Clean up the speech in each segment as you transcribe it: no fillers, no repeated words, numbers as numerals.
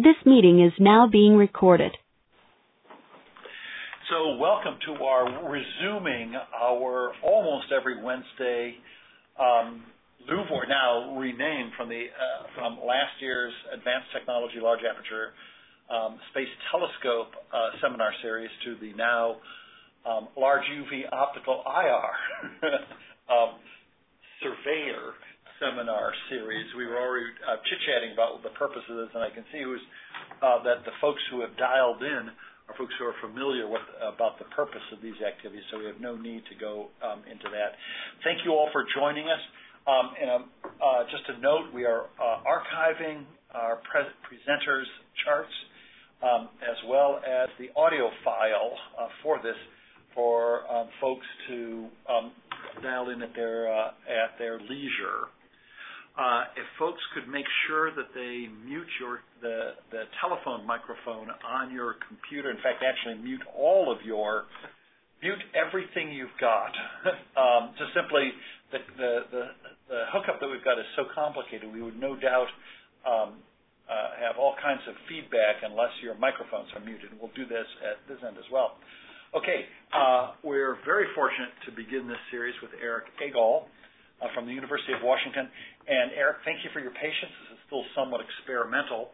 This meeting is now being recorded. So welcome to our resuming our almost every Wednesday LUVOIR, now renamed from last year's Advanced Technology Large Aperture Space Telescope seminar series to the now Large UV Optical IR Surveyor seminar series. We were already chit-chatting about the purpose of this, and I can see that the folks who have dialed in are folks who are familiar about the purpose of these activities, so we have no need to go into that. Thank you all for joining us. Just a note, we are archiving our presenters' charts as well as the audio file for this for folks to dial in at their leisure. If folks could make sure that they mute the telephone microphone on your computer, in fact, actually mute everything you've got. Just simply, the hookup that we've got is so complicated, we would no doubt have all kinds of feedback unless your microphones are muted. We'll do this at this end as well. Okay, we're very fortunate to begin this series with Eric Agol from the University of Washington. And Eric, thank you for your patience. This is still somewhat experimental.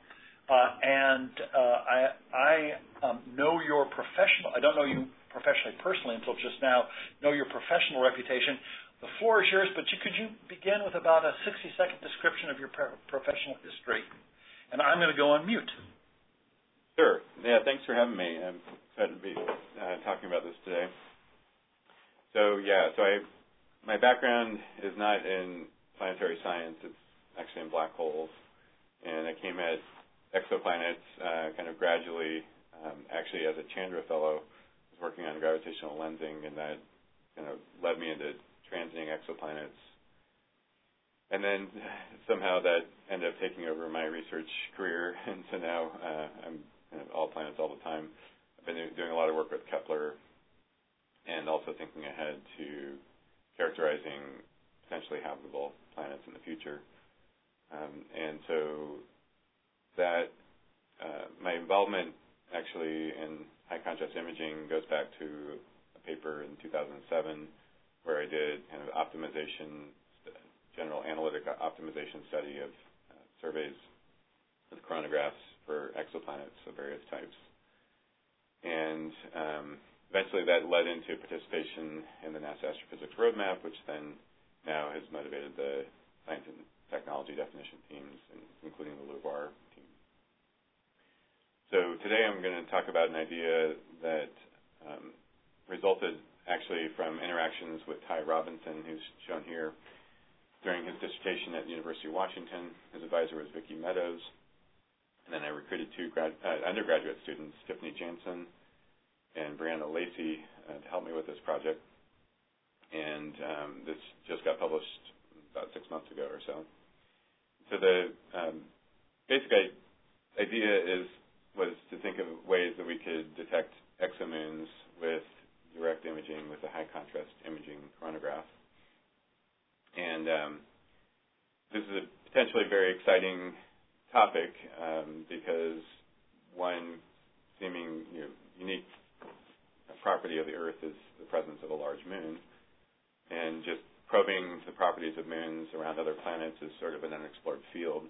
I know your professional, I don't know you professionally personally until just now, know your professional reputation. The floor is yours, but could you begin with about a 60-second description of your professional history? And I'm going to go on mute. Sure. Yeah, thanks for having me. I'm excited to be talking about this today. My background is not in planetary science. It's actually in black holes. And I came at exoplanets kind of gradually, actually as a Chandra Fellow. I was working on gravitational lensing, and that kind of led me into transiting exoplanets. And then somehow that ended up taking over my research career, and so now I'm kind of all planets all the time. I've been doing a lot of work with Kepler and also thinking ahead to characterizing potentially habitable planets in the future. And so that my involvement actually in high contrast imaging goes back to a paper in 2007 where I did kind of general analytic optimization study of surveys with coronagraphs for exoplanets of various types. And eventually that led into participation in the NASA Astrophysics Roadmap, which then now has motivated the science and technology definition teams, including the LUVOIR team. So today I'm going to talk about an idea that resulted actually from interactions with Ty Robinson, who's shown here, during his dissertation at the University of Washington. His advisor was Vicki Meadows. And then I recruited two undergraduate students, Tiffany Jansen and Brianna Lacey, to help me with this project. And this just got published about 6 months ago or so. So the basic idea was to think of ways that we could detect exomoons with direct imaging with a high contrast imaging coronagraph. And this is a potentially very exciting topic because one seeming unique property of the Earth is the presence of a large moon, and just probing the properties of moons around other planets is sort of an unexplored field.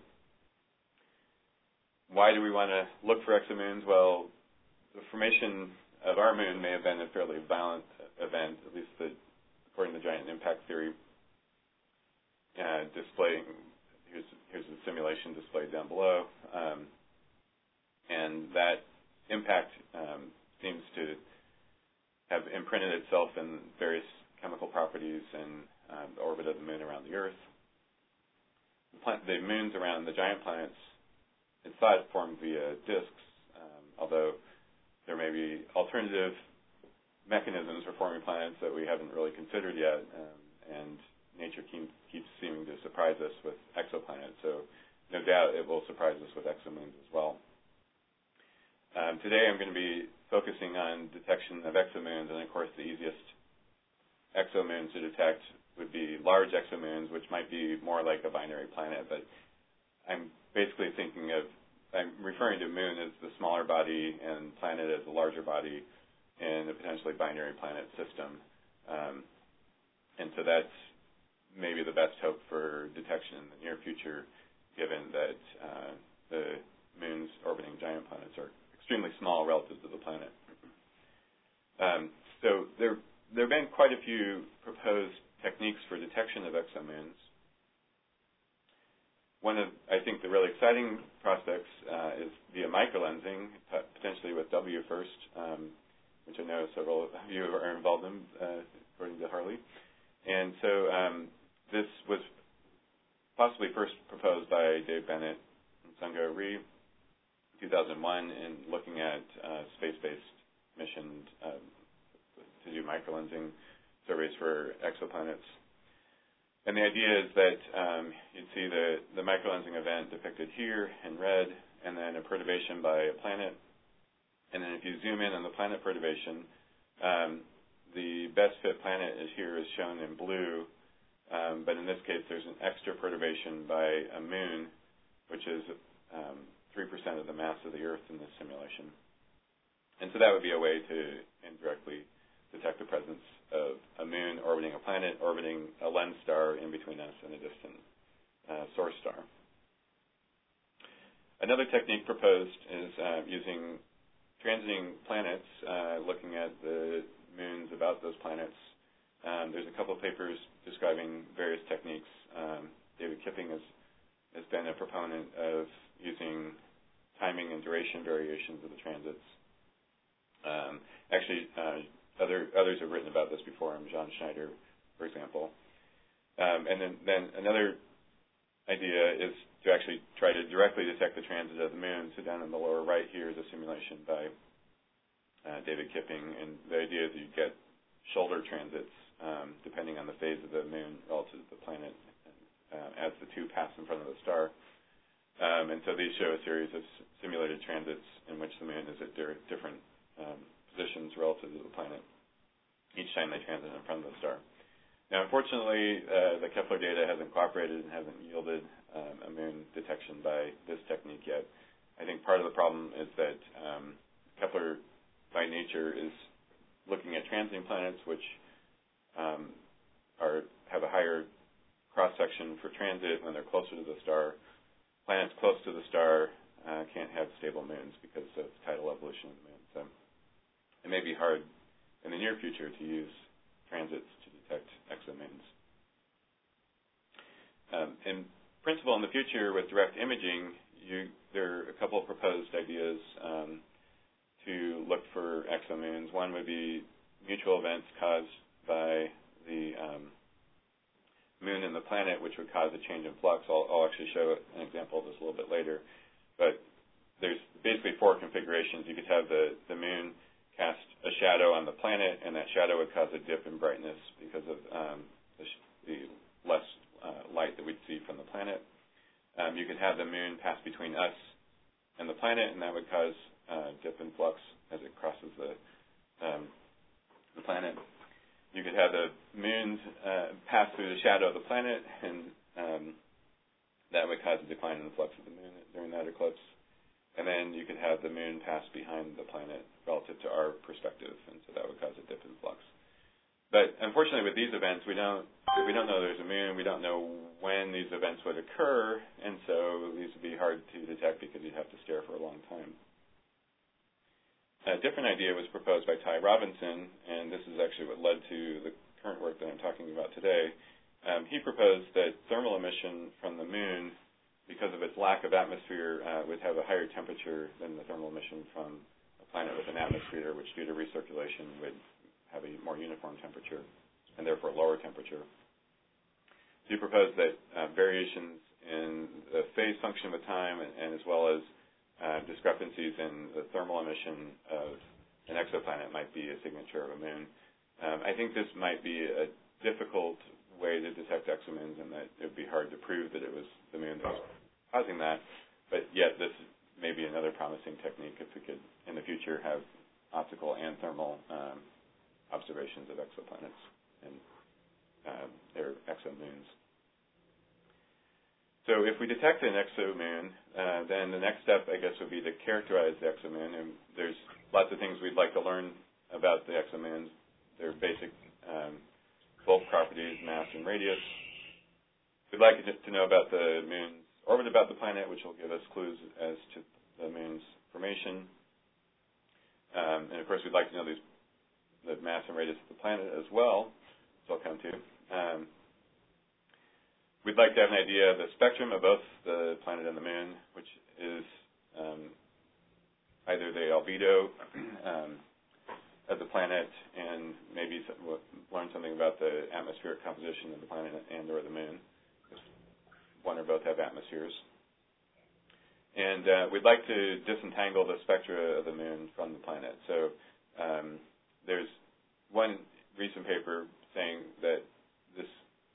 Why do we want to look for exomoons? Well, the formation of our moon may have been a fairly violent event, at least according to giant impact theory. Here's the simulation displayed down below, and that impact seems to have imprinted itself in various chemical properties in the orbit of the moon around the Earth. The moons around the giant planets inside form via disks, although there may be alternative mechanisms for forming planets that we haven't really considered yet, and nature keeps seeming to surprise us with exoplanets, so no doubt it will surprise us with exomoons as well. Today I'm going to be focusing on detection of exomoons, and of course the easiest exomoons to detect would be large exomoons, which might be more like a binary planet, but I'm basically thinking of I'm referring to Moon as the smaller body and planet as the larger body in a potentially binary planet system. And so that's maybe the best hope for detection in the near future, given that the moons orbiting giant planets are extremely small relative to the planet. So there have been quite a few proposed techniques for detection of exomoons. One of, I think, the really exciting prospects is via microlensing, potentially with WFIRST, which I know several of you are involved in, according to Harley. And so this was possibly first proposed by Dave Bennett and Sungo Rhee in 2001 in looking at space-based missions to do microlensing surveys for exoplanets. And the idea is that you'd see the microlensing event depicted here in red, and then a perturbation by a planet. And then if you zoom in on the planet perturbation, the best fit planet is shown in blue, but in this case there's an extra perturbation by a moon, which is 3% of the mass of the Earth in this simulation. And so that would be a way to indirectly detect the presence of a moon orbiting a planet, orbiting a lens star in between us and a distant source star. Another technique proposed is using transiting planets, looking at the moons about those planets. There's a couple of papers describing various techniques. David Kipping has been a proponent of using timing and duration variations of the transits. Others have written about this before, John Schneider, for example. And then another idea is to actually try to directly detect the transit of the moon. So down in the lower right here is a simulation by David Kipping, and the idea is you get shoulder transits depending on the phase of the moon relative to the planet as the two pass in front of the star. And so these show a series of simulated transits in which the moon is at different positions relative to the planet each time they transit in front of the star. Now, unfortunately, the Kepler data hasn't cooperated and hasn't yielded a moon detection by this technique yet. I think part of the problem is that Kepler, by nature, is looking at transiting planets, which have a higher cross-section for transit when they're closer to the star. Planets close to the star can't have stable moons because of tidal evolution of the moon. So it may be hard in the near future to use transits to detect exomoons. In principle, in the future with direct imaging, there are a couple of proposed ideas to look for exomoons. One would be mutual events caused by the moon and the planet, which would cause a change in flux. I'll actually show an example of this a little bit later. But there's basically four configurations. You could have the moon cast a shadow on the planet, and that shadow would cause a dip in brightness because of the less light that we'd see from the planet. You could have the moon pass between us and the planet, and that would cause a dip in flux as it crosses the planet. You could have the moons pass through the shadow of the planet, and that would cause a decline in the flux of the moon during that eclipse. And then you could have the moon pass behind the planet relative to our perspective, and so that would cause a dip in flux. But unfortunately, with these events, we don't know there's a moon. We don't know when these events would occur, and so these would be hard to detect because you'd have to stare for a long time. A different idea was proposed by Ty Robinson, and this is actually what led to the current work that I'm talking about today. He proposed that thermal emission from the moon, because of its lack of atmosphere, would have a higher temperature than the thermal emission from a planet with an atmosphere, which due to recirculation would have a more uniform temperature and therefore lower temperature. So he proposed that variations in the phase function with time and as well as discrepancies in the thermal emission of an exoplanet might be a signature of a moon. I think this might be a difficult way to detect exomoons, and that it would be hard to prove that it was the moon that was causing that, but yet this may be another promising technique if we could, in the future, have optical and thermal observations of exoplanets and their exomoons. So if we detect an exomoon, then the next step, I guess, would be to characterize the exomoon. And there's lots of things we'd like to learn about the exomoons, their basic bulk properties, mass and radius. We'd like to know about the moon's orbit about the planet, which will give us clues as to the moon's formation. And, of course, we'd like to know the mass and radius of the planet as well, which I'll come to. We'd like to have an idea of the spectrum of both the planet and the moon, which is either the albedo of the planet and maybe learn something about the atmospheric composition of the planet and or the moon. One or both have atmospheres. And we'd like to disentangle the spectra of the moon from the planet. So there's one recent paper saying that this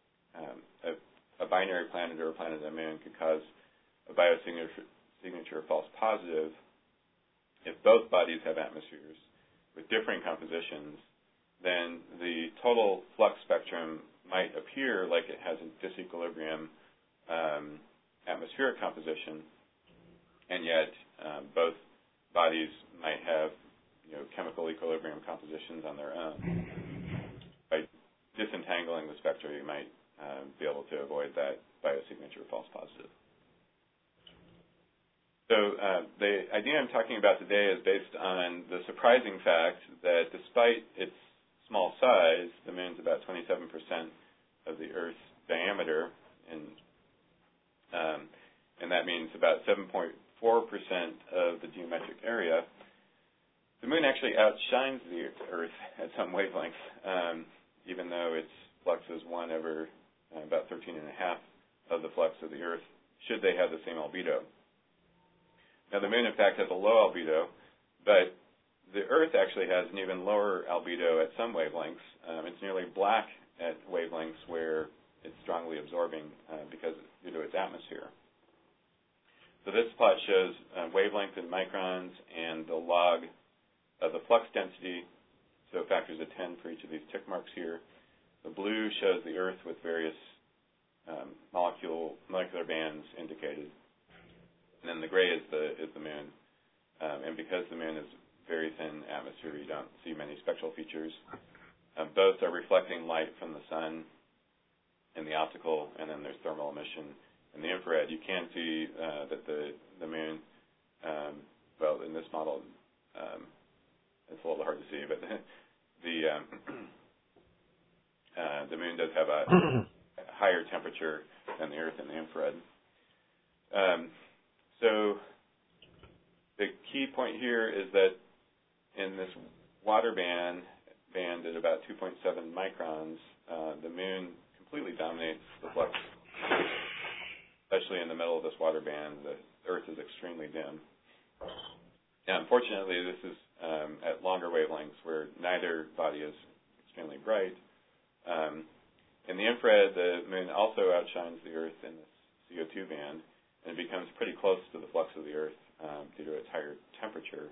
a binary planet or a planet and a moon could cause a biosignature false positive if both bodies have atmospheres with differing compositions. Then the total flux spectrum might appear like it has a disequilibrium atmospheric composition, and yet both bodies might have chemical equilibrium compositions on their own. By disentangling the spectra, you might be able to avoid that biosignature false positive. So the idea I'm talking about today is based on the surprising fact that despite its small size, the moon's about 27% of the Earth's diameter, and that means about 7.4% of the geometric area. The moon actually outshines the Earth at some wavelengths, even though its flux is 1 over about 13.5 of the flux of the Earth, should they have the same albedo. Now, the moon, in fact, has a low albedo, but the Earth actually has an even lower albedo at some wavelengths. It's nearly black at wavelengths where it's strongly absorbing due to its atmosphere. So this plot shows wavelength in microns and the log of the flux density, so factors of 10 for each of these tick marks here. The blue shows the Earth with various molecular bands indicated. And then the gray is the moon. And because the moon is very thin atmosphere, you don't see many spectral features. Both are reflecting light from the sun in the optical, and then there's thermal emission in the infrared. You can see that the moon, well, in this model, it's a little hard to see, but the moon does have a higher temperature than the Earth in the infrared. So the key point here is that in this water band at about 2.7 microns, the moon completely dominates the flux. Especially in the middle of this water band, the Earth is extremely dim. Now, unfortunately, this is at longer wavelengths where neither body is extremely bright. In the infrared, the moon also outshines the Earth in this CO2 band, and it becomes pretty close to the flux of the Earth due to its higher temperature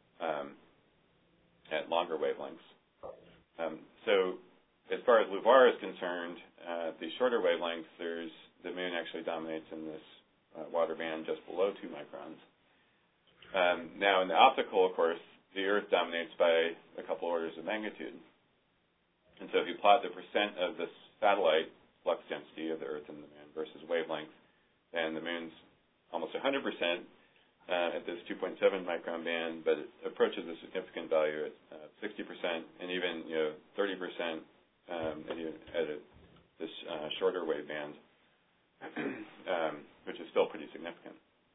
at longer wavelengths. So as far as LUVOIR is concerned, at the shorter wavelengths, the moon actually dominates in this water band just below 2 microns. Now, in the optical, of course, the Earth dominates by a couple orders of magnitude. And so if you plot the percent of the satellite flux density of the Earth and the moon versus wavelength, then the moon's almost 100% at this 2.7 micron band, but it approaches a significant value at 60% and even 30% at this shorter wave band, which is still pretty significant.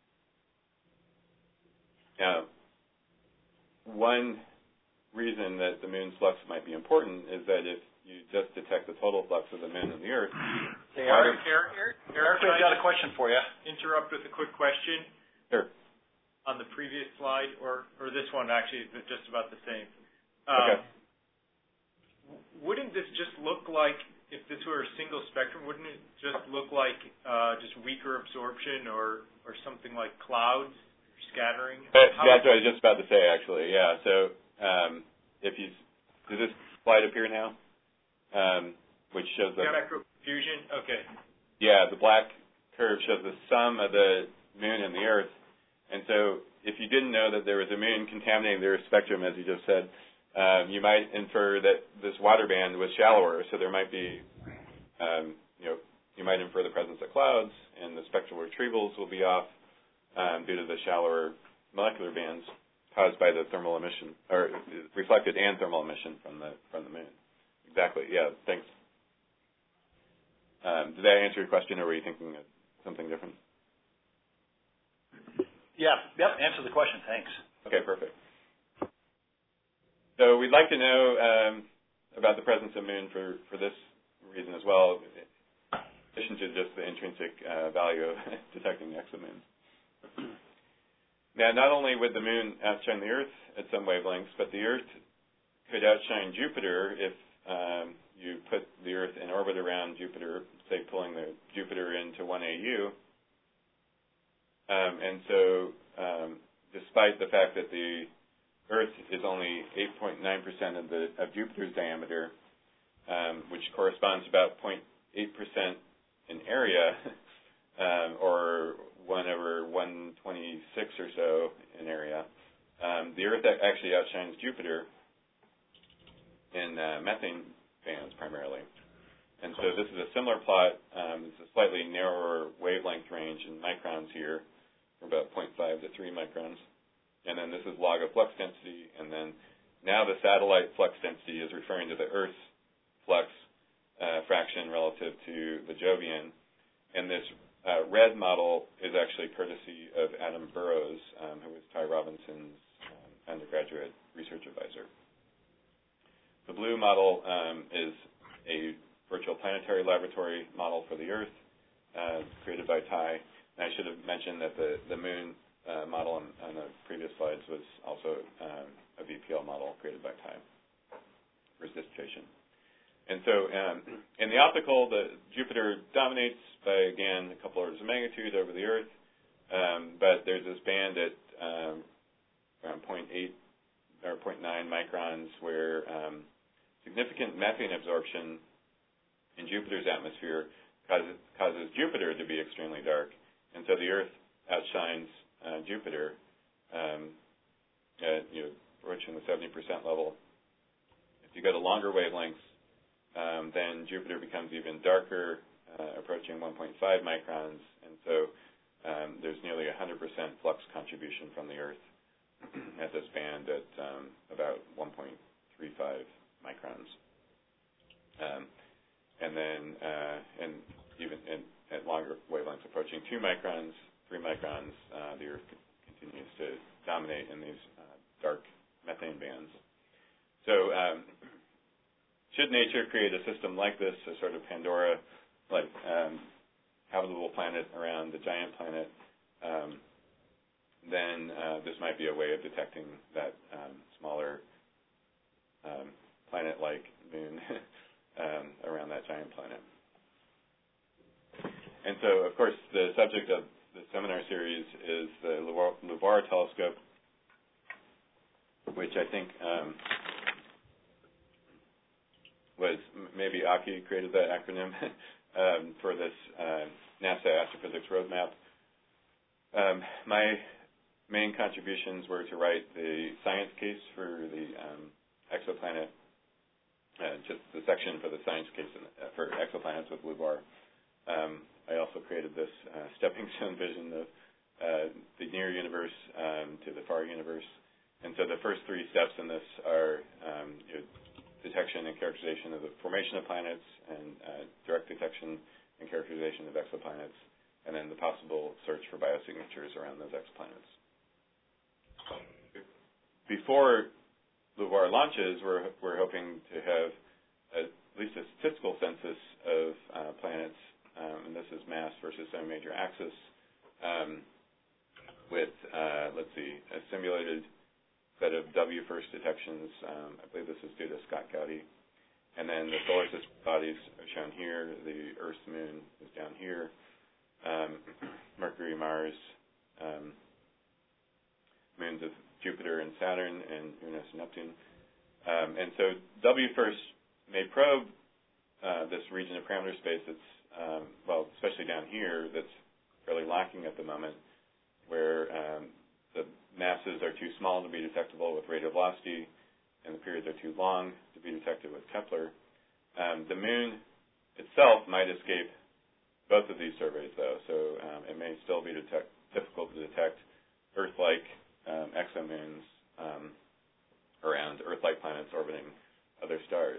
Now, one reason that the moon's flux might be important is that if you just detect the total flux of the moon and the Earth. Eric, I've got a question for you. Interrupt with a quick question. Sure. On the previous slide, or this one actually is just about the same. Okay. Wouldn't this just look like, if this were a single spectrum, wouldn't it just look like just weaker absorption or something like clouds scattering? That's what I was just about to say, actually. Yeah. So does this slide appear now? Which shows the Spectral fusion. Okay. Yeah, the black curve shows the sum of the moon and the Earth. And so if you didn't know that there was a moon contaminating the Earth's spectrum, as you just said, you might infer that this water band was shallower. So there might be, you might infer the presence of clouds, and the spectral retrievals will be off due to the shallower molecular bands caused by the thermal emission, or reflected and thermal emission from the moon. Exactly. Yeah. Thanks. Did that answer your question, or were you thinking of something different? Yeah. Yep. Answer the question. Thanks. Okay. Perfect. So we'd like to know about the presence of moon for this reason as well, in addition to just the intrinsic value of detecting exomoons. Now, not only would the moon outshine the Earth at some wavelengths, but the Earth could outshine Jupiter if you put the Earth in orbit around Jupiter, say pulling the Jupiter into 1 AU. And so despite the fact that the Earth is only 8.9% of Jupiter's diameter, which corresponds to about 0.8% in area, or 1/126 or so in area, the Earth actually outshines Jupiter in methane bands primarily. And so this is a similar plot. It's a slightly narrower wavelength range in microns here, from about 0.5 to 3 microns. And then this is log of flux density. And then now the satellite flux density is referring to the Earth's flux fraction relative to the Jovian. And this red model is actually courtesy of Adam Burrows, who was Ty Robinson's undergraduate research advisor. The blue model is a virtual planetary laboratory model for the Earth, created by Ty. And I should have mentioned that the moon model on the previous slides was also a VPL model created by Ty for dissipation. And so in the optical, the Jupiter dominates by, again, a couple orders of magnitude over the Earth, but there's this band at around 0.8 or 0.9 microns where significant methane absorption in Jupiter's atmosphere causes Jupiter to be extremely dark. And so the Earth outshines Jupiter at approaching the 70% level. If you go to longer wavelengths, then Jupiter becomes even darker, approaching 1.5 microns, and so there's nearly 100% flux contribution from the Earth at this band at about 1.35 microns. And then and even at longer wavelengths approaching 2 microns, 3 microns, the Earth continues to dominate in these dark methane bands. So should nature create a system like this, a sort of Pandora, like habitable planet around the giant planet, then this might be a way of detecting that smaller planet-like moon around that giant planet. And so, of course, the subject of the seminar series is the LUVOIR telescope, which I think was maybe Aki created that acronym for this NASA Astrophysics Roadmap. My main contributions were to write the science case for the exoplanet, just the section for the science case for exoplanets with LUVOIR. I also created this stepping stone vision of the near universe to the far universe. And so the first 3 steps in this are detection and characterization of the formation of planets, and direct detection and characterization of exoplanets, and then the possible search for biosignatures around those exoplanets. Before LUVOIR launches, we're hoping to have at least a statistical census of planets, and this is mass versus semi-major axis, with, let's see, a simulated set of W-first detections. I believe this is due to Scott Gowdy. And then the solar system bodies are shown here. The Earth's moon is down here. Mercury, Mars, moons of Jupiter and Saturn, and Uranus and Neptune. And so W-first may probe this region of parameter space that's, well, especially down here, that's fairly lacking at the moment, where the masses are too small to be detectable with radial velocity, and the periods are too long to be detected with Kepler. The Moon itself might escape both of these surveys, though, so it may still be difficult to detect Earth-like exomoons around Earth-like planets orbiting other stars.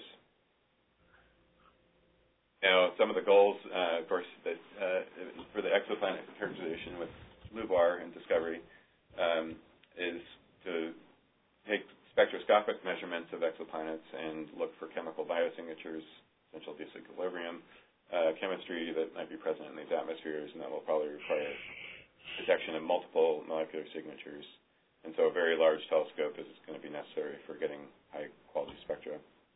Now, some of the goals, of course, that for the exoplanet characterization with LUVOIR and Discovery is to take spectroscopic measurements of exoplanets and look for chemical biosignatures, essential disequilibrium, chemistry that might be present in these atmospheres, and that will probably require detection of multiple molecular signatures. And so a very large telescope is going to be necessary for getting high-quality spectra.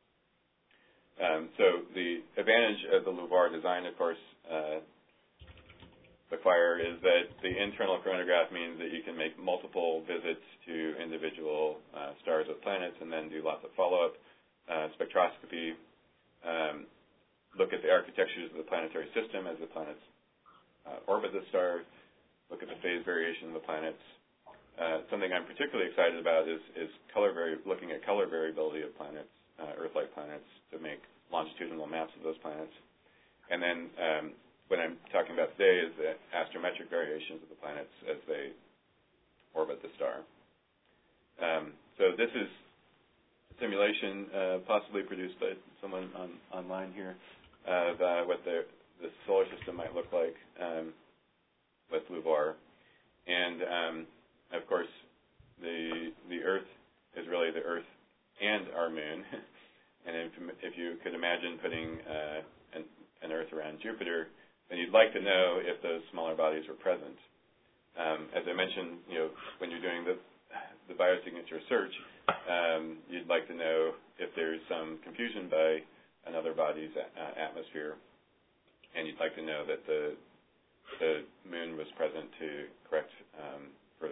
So the advantage of the LUVOIR design, of course, the FIRE, is that the internal coronagraph means that you can make multiple visits to individual stars with planets and then do lots of follow-up spectroscopy, look at the architectures of the planetary system as the planets orbit the star, look at the phase variation of the planets. Something I'm particularly excited about is looking at color variability of planets, Earth-like planets, to make longitudinal maps of those planets. And then what I'm talking about today is the astrometric variations of the planets as they orbit the star. So this is a simulation possibly produced by someone online here of what the solar system might look like with LUVOIR. And of course, the Earth is really the Earth and our Moon. And if you could imagine putting an Earth around Jupiter, then you'd like to know if those smaller bodies were present. As I mentioned, when you're doing the biosignature search, you'd like to know if there's some confusion by another body's atmosphere, and you'd like to know that the Moon was present to correct for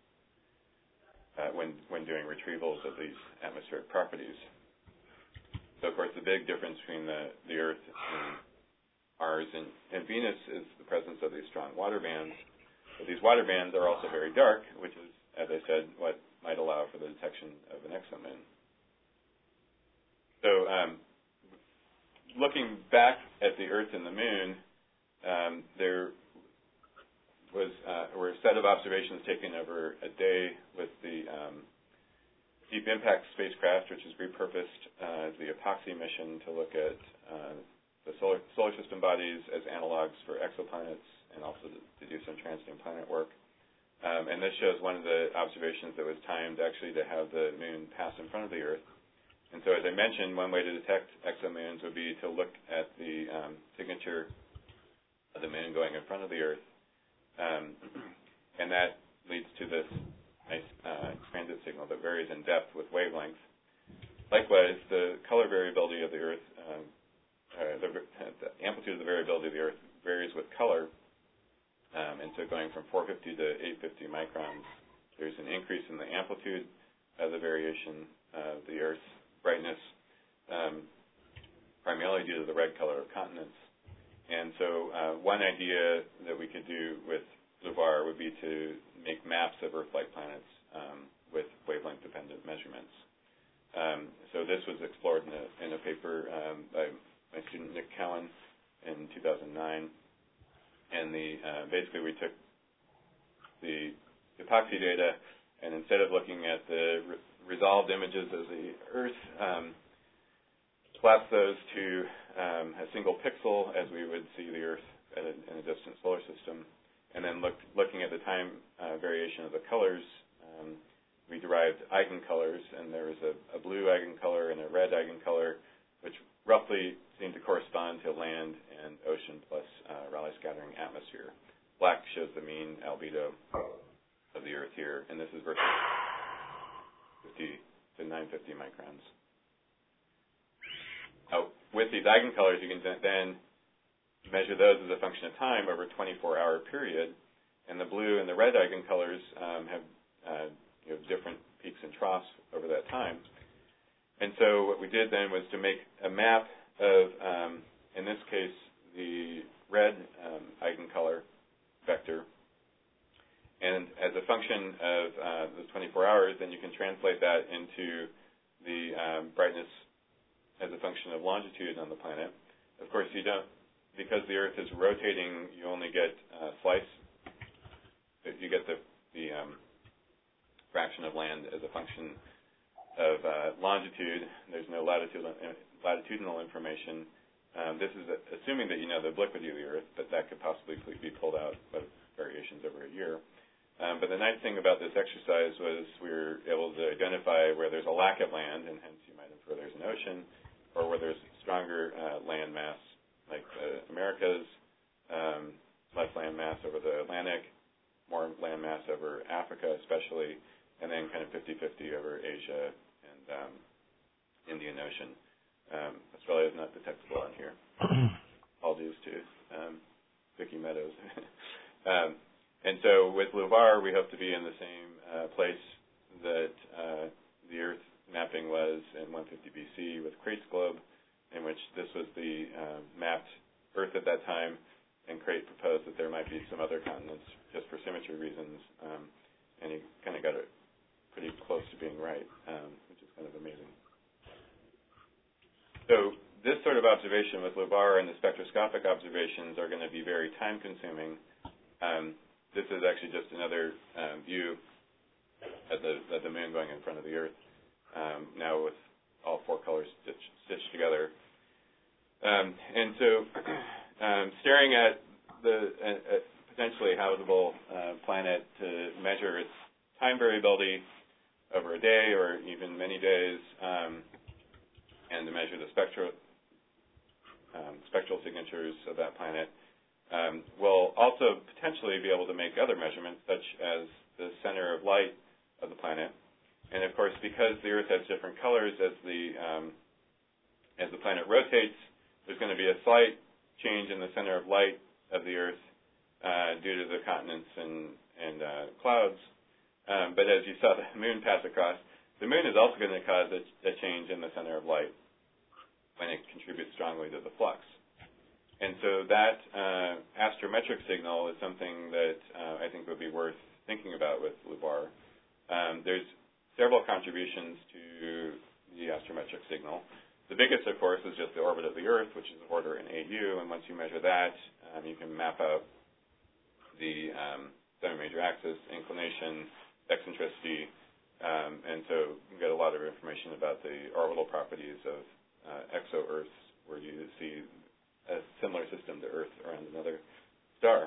when doing retrievals of these atmospheric properties. So, of course, the big difference between the Earth and Mars and Venus is the presence of these strong water bands. But these water bands are also very dark, which is, as I said, what might allow for the detection of an exomoon. So, looking back at the Earth and the Moon, there were a set of observations taken over a day with the Deep Impact spacecraft, which is repurposed as the EPOXI mission to look at the solar system bodies as analogs for exoplanets and also to do some transiting planet work. And this shows one of the observations that was timed actually to have the Moon pass in front of the Earth. And so, as I mentioned, one way to detect exomoons would be to look at the signature of the Moon going in front of the Earth. And that leads to this nice transit signal that varies in depth with wavelength. Likewise, the color variability of the Earth, the amplitude of the variability of the Earth varies with color. And so going from 450 to 850 microns, there's an increase in the amplitude of the variation of the Earth's brightness, primarily due to the red color of continents. And so one idea that we could do with LUVOIR would be to make maps of Earth-like planets with wavelength-dependent measurements. So this was explored in a paper by my student Nick Cowan in 2009. And basically we took the epoxy data, and instead of looking at the resolved images of the Earth, collapsed those to a single pixel as we would see the Earth in a distant solar system. And then looking at the time variation of the colors, we derived eigencolors, and there was a blue eigencolor and a red eigencolor, which roughly seem to correspond to land and ocean plus Rayleigh scattering atmosphere. Black shows the mean albedo of the Earth here, and this is versus 50 to 950 microns. Now, with these eigencolors, you can then measure those as a function of time over a 24-hour period, and the blue and the red eigencolors have different peaks and troughs over that time. And so what we did then was to make a map of, in this case, the red eigencolor vector. And as a function of the 24 hours, then you can translate that into the brightness as a function of longitude on the planet. Of course, you don't, because the Earth is rotating, you only get slice. You get the fraction of land as a function of longitude. There's no latitudinal information. This is assuming that you know the obliquity of the Earth, but that could possibly be pulled out by variations over a year. But the nice thing about this exercise was we were able to identify where there's a lack of land, and hence you might infer there's an ocean, or where there's stronger land mass, like the Americas, less land mass over the Atlantic, more land mass over Africa especially, and then kind of 50-50 over Asia and Indian Ocean. Australia is not detectable on here. Apologies to Vicky Meadows. And so with LUVAR, we hope to be in the same place that the Earth mapping was in 150 BC with Crate's globe, in which this was the mapped Earth at that time, and Crate proposed that there might be some other continents just for symmetry reasons, and he kind of got it pretty close to being right, which is kind of amazing. So this sort of observation with LUVAR and the spectroscopic observations are going to be very time-consuming. This is actually just another view of the moon going in front of the Earth, now with all four colors stitched together. And so staring at the potentially habitable planet to measure its time variability over a day or even many days, and to measure the spectral signatures of that planet, we'll also potentially be able to make other measurements, such as the center of light of the planet. And of course, because the Earth has different colors as the planet rotates, there's going to be a slight change in the center of light of the Earth due to the continents and clouds. But as you saw the moon pass across, the moon is also going to cause a change in the center of light when it contributes strongly to the flux. And so that astrometric signal is something that I think would be worth thinking about with LUVAR. There's several contributions to the astrometric signal. The biggest, of course, is just the orbit of the Earth, which is order in AU, and once you measure that, you can map out the semi-major axis, inclination, eccentricity, and so you get a lot of information about the orbital properties of exo-Earths, where you see a similar system to Earth around another star.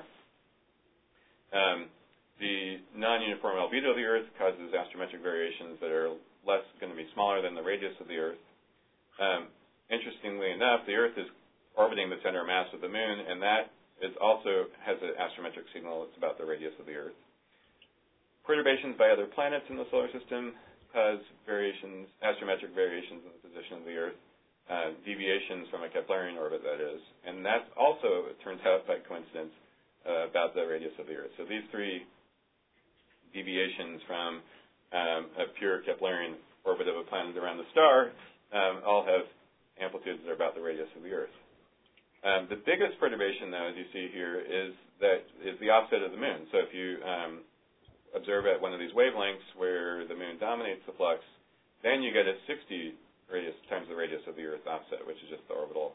The non-uniform albedo of the Earth causes astrometric variations that are going to be smaller than the radius of the Earth. Interestingly enough, the Earth is orbiting the center of mass of the Moon, and that also has an astrometric signal that's about the radius of the Earth. Perturbations by other planets in the solar system cause astrometric variations in the position of the Earth. Deviations from a Keplerian orbit, that is. And that's also, it turns out by coincidence, about the radius of the Earth. So these three deviations from a pure Keplerian orbit of a planet around the star all have amplitudes that are about the radius of the Earth. The biggest perturbation, though, as you see here, is the offset of the Moon. So if you observe at one of these wavelengths where the Moon dominates the flux, then you get a 60 radius times the radius of the Earth offset, which is just the orbital.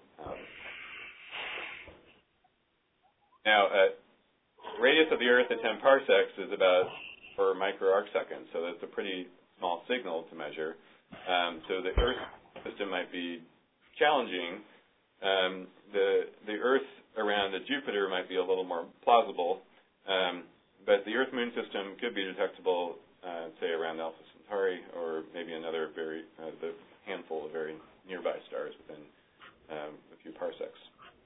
Now, radius of the Earth at 10 parsecs is about 4 microarcseconds, so that's a pretty small signal to measure. So the Earth system might be challenging. The Earth around Jupiter might be a little more plausible, but the Earth-Moon system could be detectable, say, around Alpha Centauri, or maybe another the handful of very nearby stars within a few parsecs.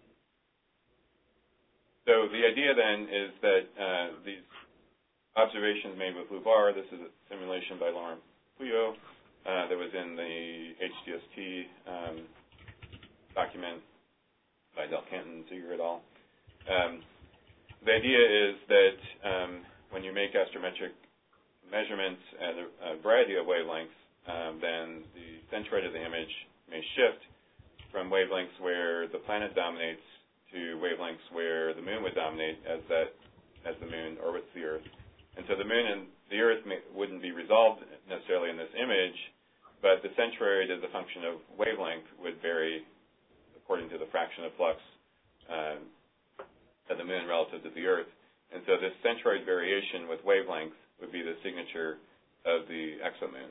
So the idea then is that these observations made with LUVAR, this is a simulation by Laurent Pouillot that was in the HDST document by Del Canton, Ziegler et al. The idea is that when you make astrometric measurements at a variety of wavelengths, then the centroid of the image may shift from wavelengths where the planet dominates to wavelengths where the Moon would dominate as that as the moon orbits the Earth. And so the moon and the Earth wouldn't be resolved necessarily in this image, but the centroid as a function of wavelength would vary according to the fraction of flux of the moon relative to the Earth. And so this centroid variation with wavelength would be the signature of the exomoon.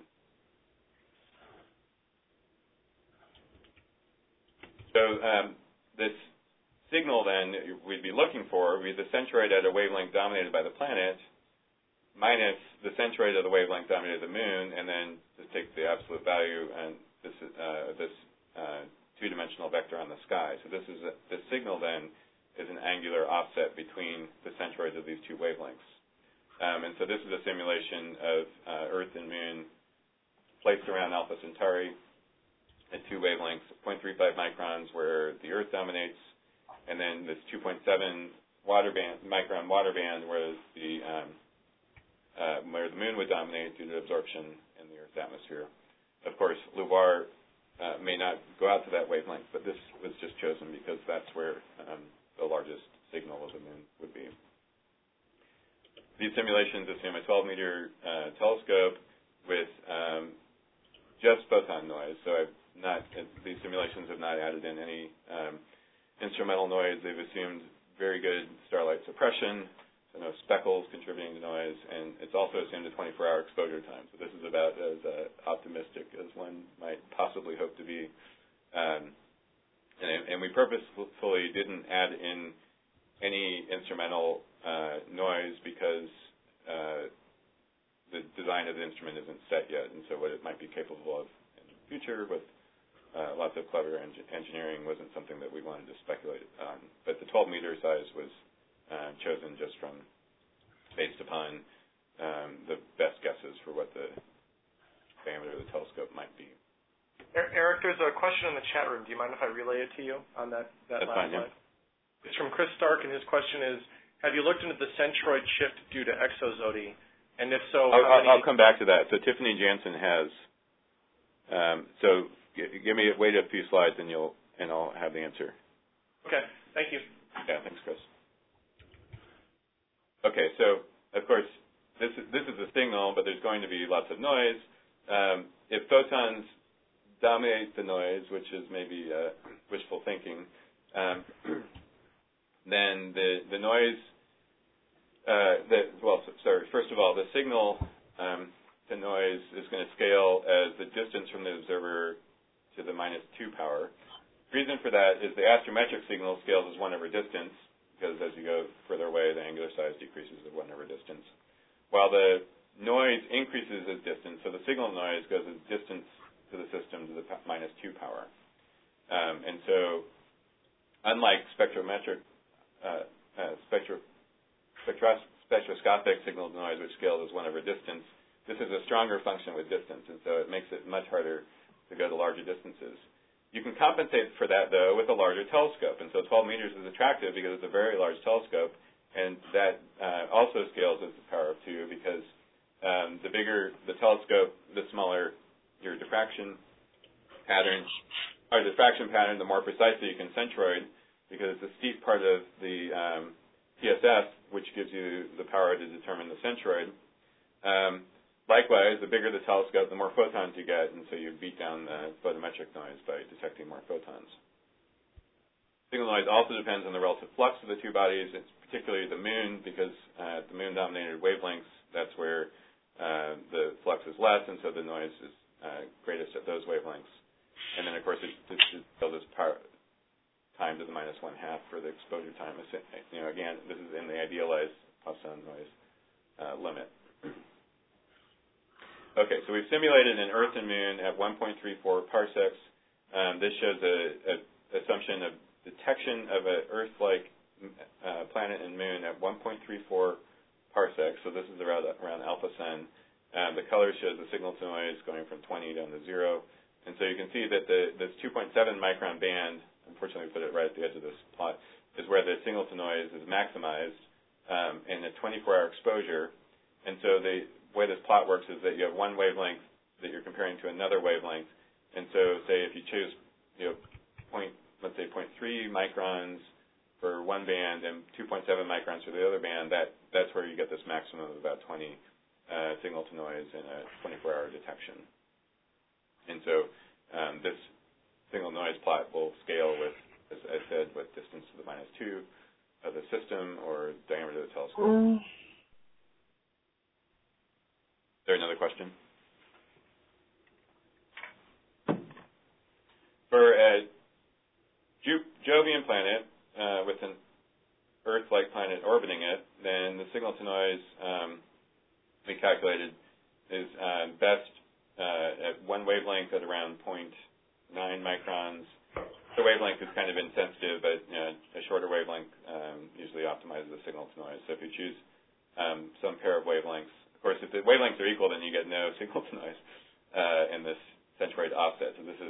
So this signal then we'd be looking for would be the centroid at a wavelength dominated by the planet minus the centroid of the wavelength dominated the moon, and then just take the absolute value and this two-dimensional vector on the sky. So this signal then is an angular offset between the centroids of these two wavelengths. And so this is a simulation of Earth and moon placed around Alpha Centauri at two wavelengths, 0.35 microns where the Earth dominates, and then this 2.7 micron water band where the moon would dominate due to absorption in the Earth's atmosphere. Of course, LUVOIR may not go out to that wavelength, but this was just chosen because that's where the largest signal of the moon would be. These simulations assume a 12-meter telescope with just photon noise. So these simulations have not added in any instrumental noise. They've assumed very good starlight suppression, so no speckles contributing to noise, and it's also assumed a 24-hour exposure time. So this is about as optimistic as one might possibly hope to be. And we purposefully didn't add in any instrumental noise because the design of the instrument isn't set yet, and so what it might be capable of in the future with lots of clever engineering wasn't something that we wanted to speculate on. But the 12-meter size was chosen just based upon the best guesses for what the diameter of the telescope might be. Eric, there's a question in the chat room. Do you mind if I relay it to you on that That's last fine, yeah. slide? It's from Chris Stark, and his question is, have you looked into the centroid shift due to exozody? And if so, I'll come back to that. So Tiffany Jansen has. So wait a few slides, and I'll have the answer. Okay, thank you. Yeah, thanks, Chris. Okay, so of course this is a signal, but there's going to be lots of noise. If photons dominate the noise, which is maybe wishful thinking, then the noise. First of all, the signal to noise is going to scale as the distance from the observer to the -2 power. The reason for that is the astrometric signal scales as 1 over distance, because as you go further away, the angular size decreases as 1 over distance, while the noise increases as distance. So the signal noise goes as distance to the system to the -2 power. And so unlike spectroscopic signal to noise, which scales as 1 over distance, this is a stronger function with distance, and so it makes it much harder to go to larger distances. You can compensate for that, though, with a larger telescope, and so 12 meters is attractive because it's a very large telescope, and that also scales as the power of 2 because the bigger the telescope, the smaller your diffraction pattern, or the diffraction pattern, the more precisely you can centroid, because it's a steep part of the PSF, which gives you the power to determine the centroid. Likewise, the bigger the telescope, the more photons you get, and so you beat down the photometric noise by detecting more photons. Signal noise also depends on the relative flux of the two bodies. It's particularly the moon, because at the moon-dominated wavelengths, that's where the flux is less, and so the noise is greatest at those wavelengths. And then, of course, this power time to the -1/2 for the exposure time. Again, this is in the idealized Poisson noise limit. Okay, so we've simulated an Earth and Moon at 1.34 parsecs. This shows an assumption of detection of an Earth-like planet and moon at 1.34 parsecs. So this is around alpha Cen. The color shows the signal to noise going from 20 down to 0. And so you can see that this 2.7 micron band, unfortunately we put it right at the edge of this plot, is where the signal to noise is maximized in a 24-hour exposure. And so the way this plot works is that you have one wavelength that you're comparing to another wavelength. And so say if you choose let's say 0.3 microns for one band and 2.7 microns for the other band, that's where you get this maximum of about 20 signal to noise in a 24-hour detection. And so this signal noise plot will scale with, as I said, with distance to the -2 of the system or diameter of the telescope. Is there another question? For a Jovian planet with an Earth-like planet orbiting it, then the signal to noise we calculated is best at one wavelength at around 0.9 microns. The wavelength is kind of insensitive, but a shorter wavelength usually optimizes the signal to noise. So if you choose some pair of wavelengths, of course, if the wavelengths are equal, then you get no signal to noise in this centroid offset. So this is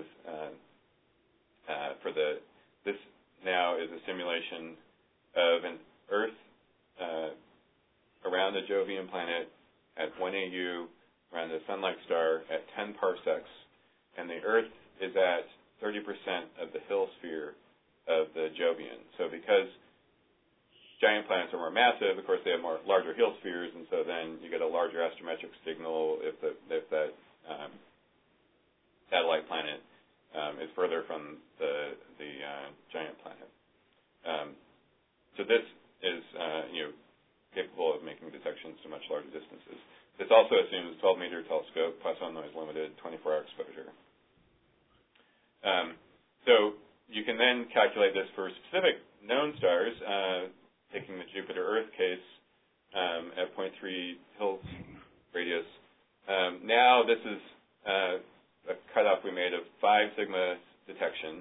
this now is a simulation of an Earth around a Jovian planet at 1 AU around a sun-like star at 10 parsecs, and the Earth is at 30% of the Hill sphere of the Jovian. So because giant planets are more massive, of course they have larger Hill spheres, and so then you get a larger astrometric signal if that satellite planet is further from the giant planet. So this is capable of making detections to much larger distances. This also assumes 12-meter telescope, Poisson noise limited, 24-hour exposure. So you can then calculate this for specific known stars, taking the Jupiter-Earth case at 0.3 Hill radius. Now this is a cutoff we made of 5 sigma detection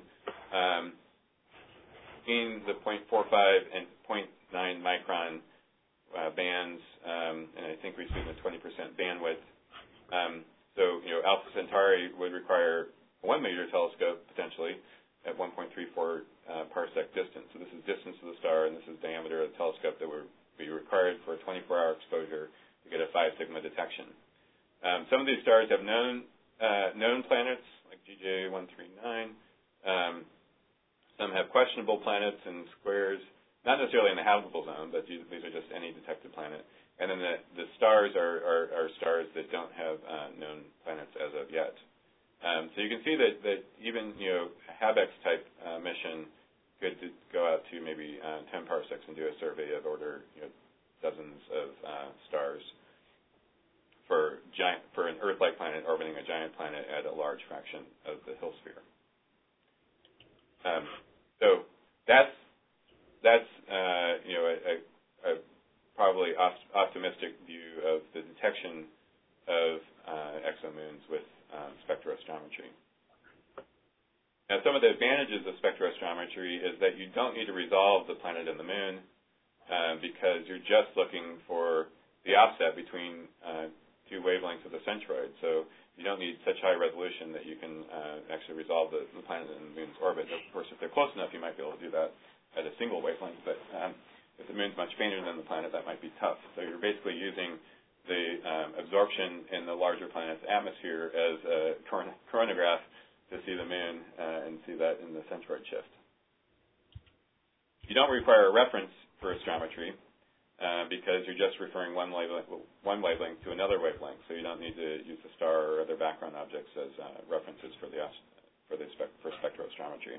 in the 0.45 and 0.9 micron bands, and I think we assume a 20% bandwidth. So Alpha Centauri would require a 1-meter telescope potentially at 1.34 parsec distance. So this is distance to the star, and this is diameter of the telescope that would be required for a 24-hour exposure to get a 5 sigma detection. Some of these stars have known planets, like GJ 139. Some have questionable planets and squares, not necessarily in the habitable zone, but these are just any detected planet. And then the stars are stars that don't have known planets as of yet. So you can see that even a HABEX type mission could go out to maybe 10 parsecs and do a survey of order dozens of stars for an Earth-like planet orbiting a giant planet at a large fraction of the Hill sphere. So that's a probably optimistic view of the detection of exomoons with spectroastrometry. Now, some of the advantages of spectroastrometry is that you don't need to resolve the planet and the moon because you're just looking for the offset between 2 wavelengths of the centroid. So you don't need such high resolution that you can actually resolve the planet and the moon's orbit. Of course, if they're close enough, you might be able to do that at a single wavelength, but if the moon's much fainter than the planet, that might be tough. So you're basically using the absorption in the larger planet's atmosphere as a coronagraph to see the moon and see that in the centroid shift. You don't require a reference for astrometry because you're just referring one wavelength to another wavelength, so you don't need to use the star or other background objects as references for spectroastrometry.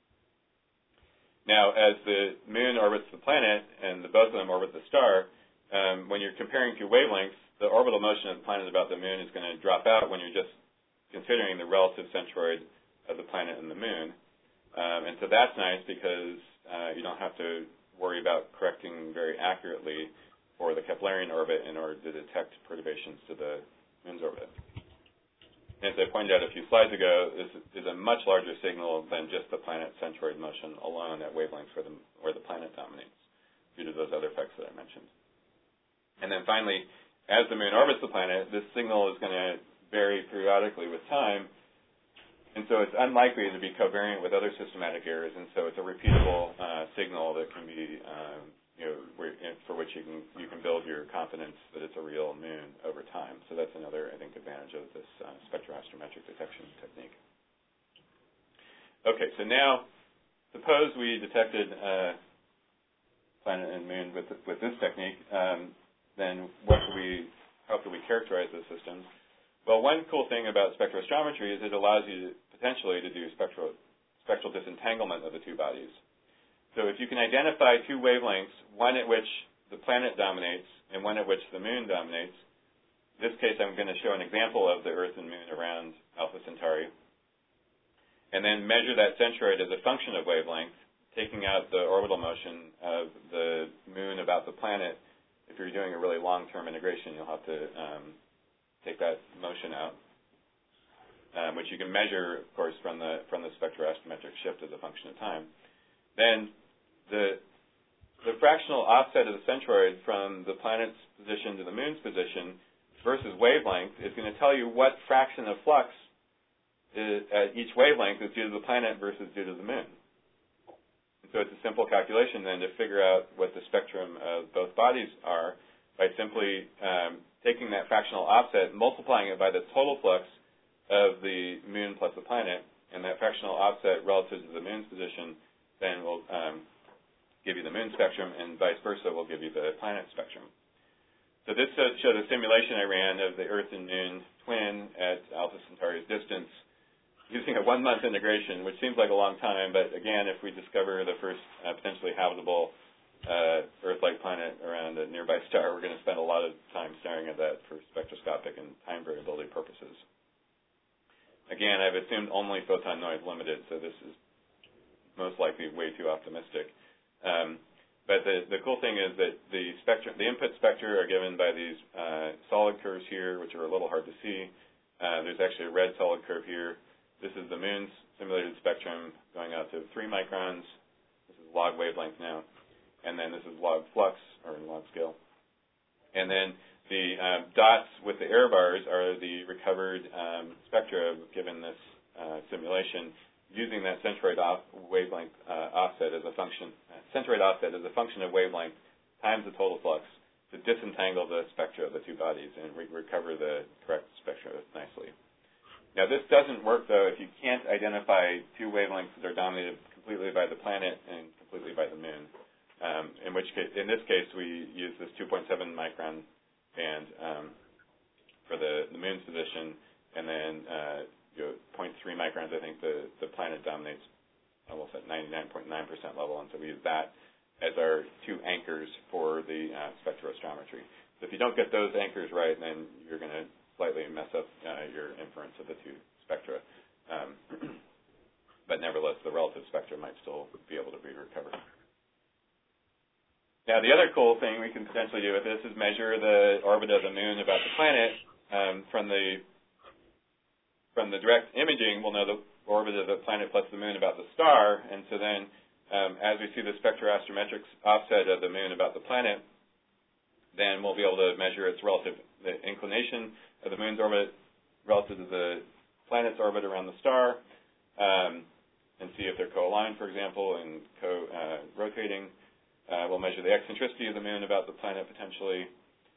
Now, as the moon orbits the planet and both of them orbit the star, when you're comparing 2 wavelengths, the orbital motion of the planet about the moon is going to drop out when you're just considering the relative centroid of the planet and the moon. And so that's nice because you don't have to worry about correcting very accurately for the Keplerian orbit in order to detect perturbations to the moon's orbit. And as I pointed out a few slides ago, this is a much larger signal than just the planet centroid motion alone at wavelengths where the planet dominates due to those other effects that I mentioned. And then finally, as the moon orbits the planet, this signal is going to vary periodically with time, and so it's unlikely to be covariant with other systematic errors, and so it's a repeatable signal that can be, for which you can build your confidence that it's a real moon over time. So that's another, I think, advantage of this spectroastrometric detection technique. Okay, so now suppose we detected planet and moon with this technique, then how could we characterize those systems? Well, one cool thing about spectroastrometry is it allows you potentially to do spectral disentanglement of the two bodies. So if you can identify two wavelengths, one at which the planet dominates and one at which the moon dominates, in this case I'm going to show an example of the Earth and moon around Alpha Centauri, and then measure that centroid as a function of wavelength, taking out the orbital motion of the moon about the planet. If you're doing a really long-term integration, you'll have to take that motion out, which you can measure, of course, from the spectroastrometric shift as a function of time. Then the fractional offset of the centroid from the planet's position to the moon's position versus wavelength is going to tell you what fraction of flux at each wavelength is due to the planet versus due to the moon. And so it's a simple calculation then to figure out what the spectrum of both bodies are by simply taking that fractional offset, multiplying it by the total flux of the moon plus the planet, and that fractional offset relative to the moon's position then will give you the moon spectrum, and vice versa will give you the planet spectrum. So this showed a simulation I ran of the Earth and Moon twin at Alpha Centauri's distance using a 1-month integration, which seems like a long time, but again, if we discover the first potentially habitable Earth-like planet around a nearby star, we're going to spend a lot of time staring at that for spectroscopic and time variability purposes. Again, I've assumed only photon noise limited, so this is most likely way too optimistic. But the cool thing is that the input spectra are given by these solid curves here, which are a little hard to see. There's actually a red solid curve here. This is the moon's simulated spectrum going out to 3 microns. This is log wavelength now. And then this is log flux, or in log scale. And then the dots with the error bars are the recovered spectra given this simulation, using that centroid wavelength offset as a function. Centroid offset is a function of wavelength times the total flux to disentangle the spectra of the two bodies and recover the correct spectra nicely. Now, this doesn't work, though, if you can't identify two wavelengths that are dominated completely by the planet and completely by the moon. In which case, in this case, we use this 2.7 micron band for the moon's position, and then 0.3 microns, I think the planet dominates almost at 99.9% level, and so we use that as our two anchors for the spectroastrometry. So if you don't get those anchors right, then you're going to slightly mess up your inference of the two spectra. But nevertheless, the relative spectra might still be able to be recovered. Now, the other cool thing we can potentially do with this is measure the orbit of the moon about the planet. From the direct imaging, we'll know the orbit of the planet plus the moon about the star, and so then as we see the spectroastrometric offset of the moon about the planet, then we'll be able to measure its the inclination of the moon's orbit relative to the planet's orbit around the star, and see if they're co-aligned, for example, and co-rotating. We'll measure the eccentricity of the moon about the planet potentially.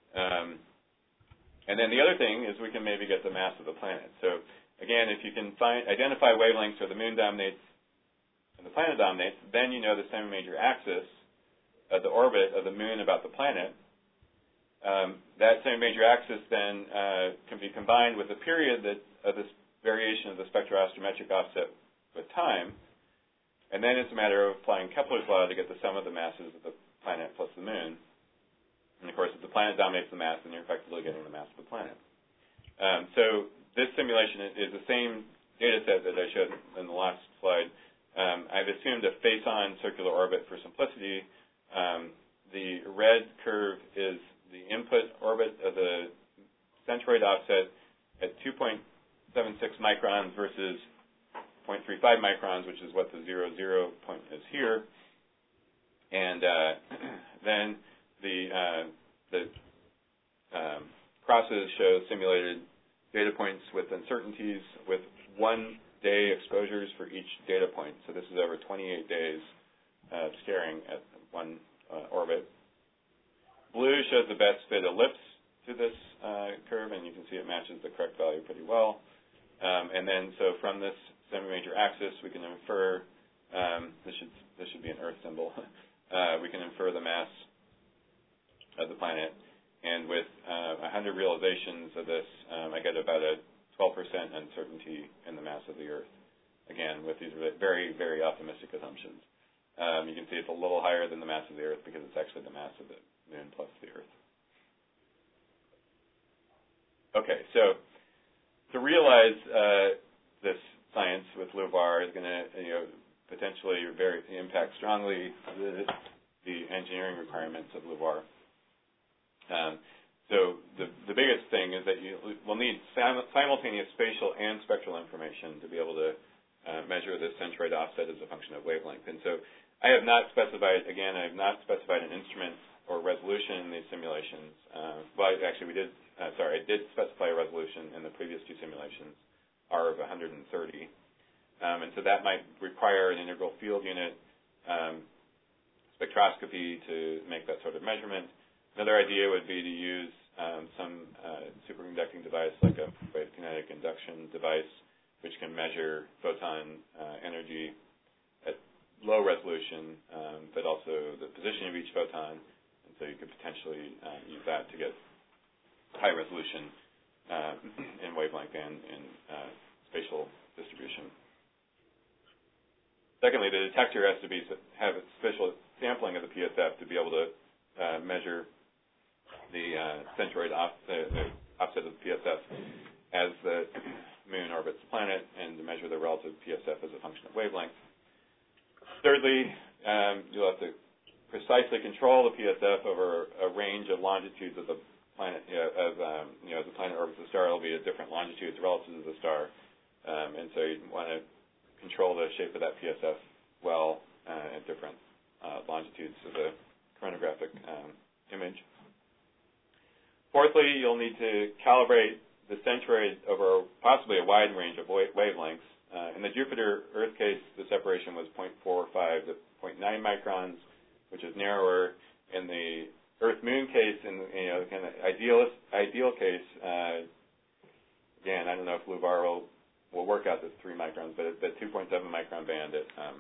And then the other thing is we can maybe get the mass of the planet. So again, if you can identify wavelengths where the moon dominates and the planet dominates, then you know the semi-major axis of the orbit of the moon about the planet. That semi-major axis then can be combined with the period of this variation of the spectroastrometric offset with time. And then it's a matter of applying Kepler's law to get the sum of the masses of the planet plus the moon. And of course, if the planet dominates the mass, then you're effectively getting the mass of the planet. So this simulation is the same data set that I showed in the last slide. I've assumed a face-on circular orbit for simplicity. The red curve is the input orbit of the centroid offset at 2.76 microns versus 0.35 microns, which is what the 0, 0 point is here. And then the crosses show simulated data points with uncertainties with 1-day exposures for each data point. So this is over 28 days of staring at one orbit. Blue shows the best fit ellipse to this curve, and you can see it matches the correct value pretty well. And then, so from this semi-major axis, we can infer this should be an Earth symbol. we can infer the mass of the planet. And with 100 realizations of this, I get about a 12% uncertainty in the mass of the Earth. Again, with these very, very optimistic assumptions. You can see it's a little higher than the mass of the Earth because it's actually the mass of the Moon plus the Earth. Okay, so to realize this science with LUVOIR is going to, potentially impact strongly the engineering requirements of LUVOIR. So the biggest thing is that we'll need simultaneous spatial and spectral information to be able to measure the centroid offset as a function of wavelength. And so I have not specified an instrument or resolution in these simulations. Well, actually, I did specify a resolution in the previous two simulations, R of 130. And so that might require an integral field unit spectroscopy to make that sort of measurement. Another idea would be to use some superconducting device like a wave kinetic induction device, which can measure photon energy at low resolution, but also the position of each photon. And so you could potentially use that to get high resolution in wavelength and in spatial distribution. Secondly, the detector has to have a spatial sampling of the PSF to be able to measure the centroid the offset of the PSF as the Moon orbits the planet, and to measure the relative PSF as a function of wavelength. Thirdly, you'll have to precisely control the PSF over a range of longitudes of the planet. As the planet orbits the star, it'll be at different longitudes relative to the star, and so you want to control the shape of that PSF well at different longitudes of the chronographic image. Fourthly, you'll need to calibrate the centroid over possibly a wide range of wavelengths. In the Jupiter-Earth case, the separation was 0.45 to 0.9 microns, which is narrower. In the Earth-Moon case, in kind of ideal case, again, I don't know if LUVOIR will work out this 3 microns, but at the 2.7 micron band,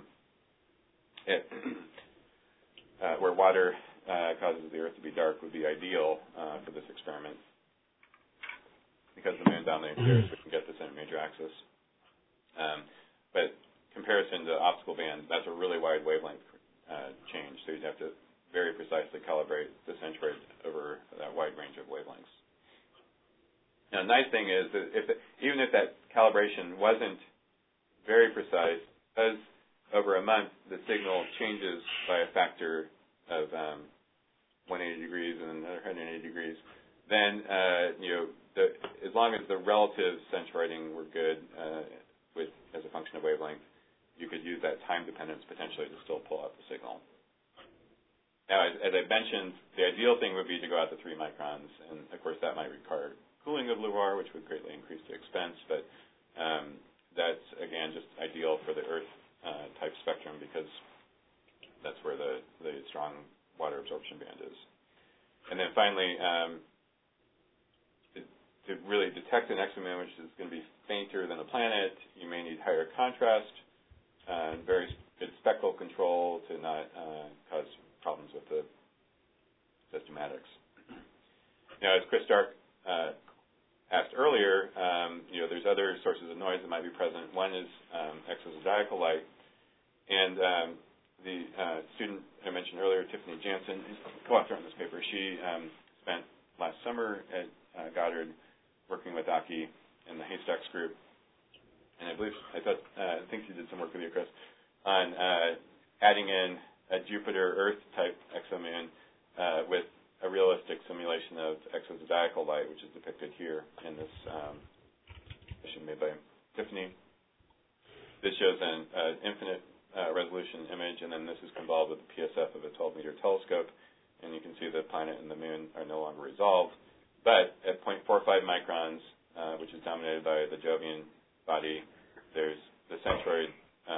where water causes the Earth to be dark would be ideal for this experiment, because the Moon dominates the Earth, we can get the center major axis. But comparison to optical band, that's a really wide wavelength change, so you'd have to very precisely calibrate the centroid over that wide range of wavelengths. Now, the nice thing is that even if that calibration wasn't very precise, because over a month the signal changes by a factor of 180 degrees and another 180 degrees, then as long as the relative centroiding were good as a function of wavelength, you could use that time dependence potentially to still pull out the signal. Now, as I mentioned, the ideal thing would be to go out to 3 microns, and of course that might require cooling of LUVOIR, which would greatly increase the expense, but that's, again, just ideal for the Earth-type spectrum, because that's where the strong water absorption band is. And then finally, to really detect an exomoon, which is going to be fainter than a planet, you may need higher contrast and very good spectral control to not cause problems with the systematics. Now, as Chris Stark asked earlier, there's other sources of noise that might be present. One is exozodiacal light, and the student I mentioned earlier, Tiffany Jansen, who's co-author on this paper, she spent last summer at Goddard working with Aki in the HASTEX group, and I think she did some work with you, Chris, on adding in a Jupiter-Earth type exomoon with a realistic simulation of exozodiacal light, which is depicted here in this mission made by Tiffany. This shows an infinite resolution image, and then this is convolved with the PSF of a 12-meter telescope, and you can see the planet and the Moon are no longer resolved. But at 0.45 microns, which is dominated by the Jovian body, there's the centroid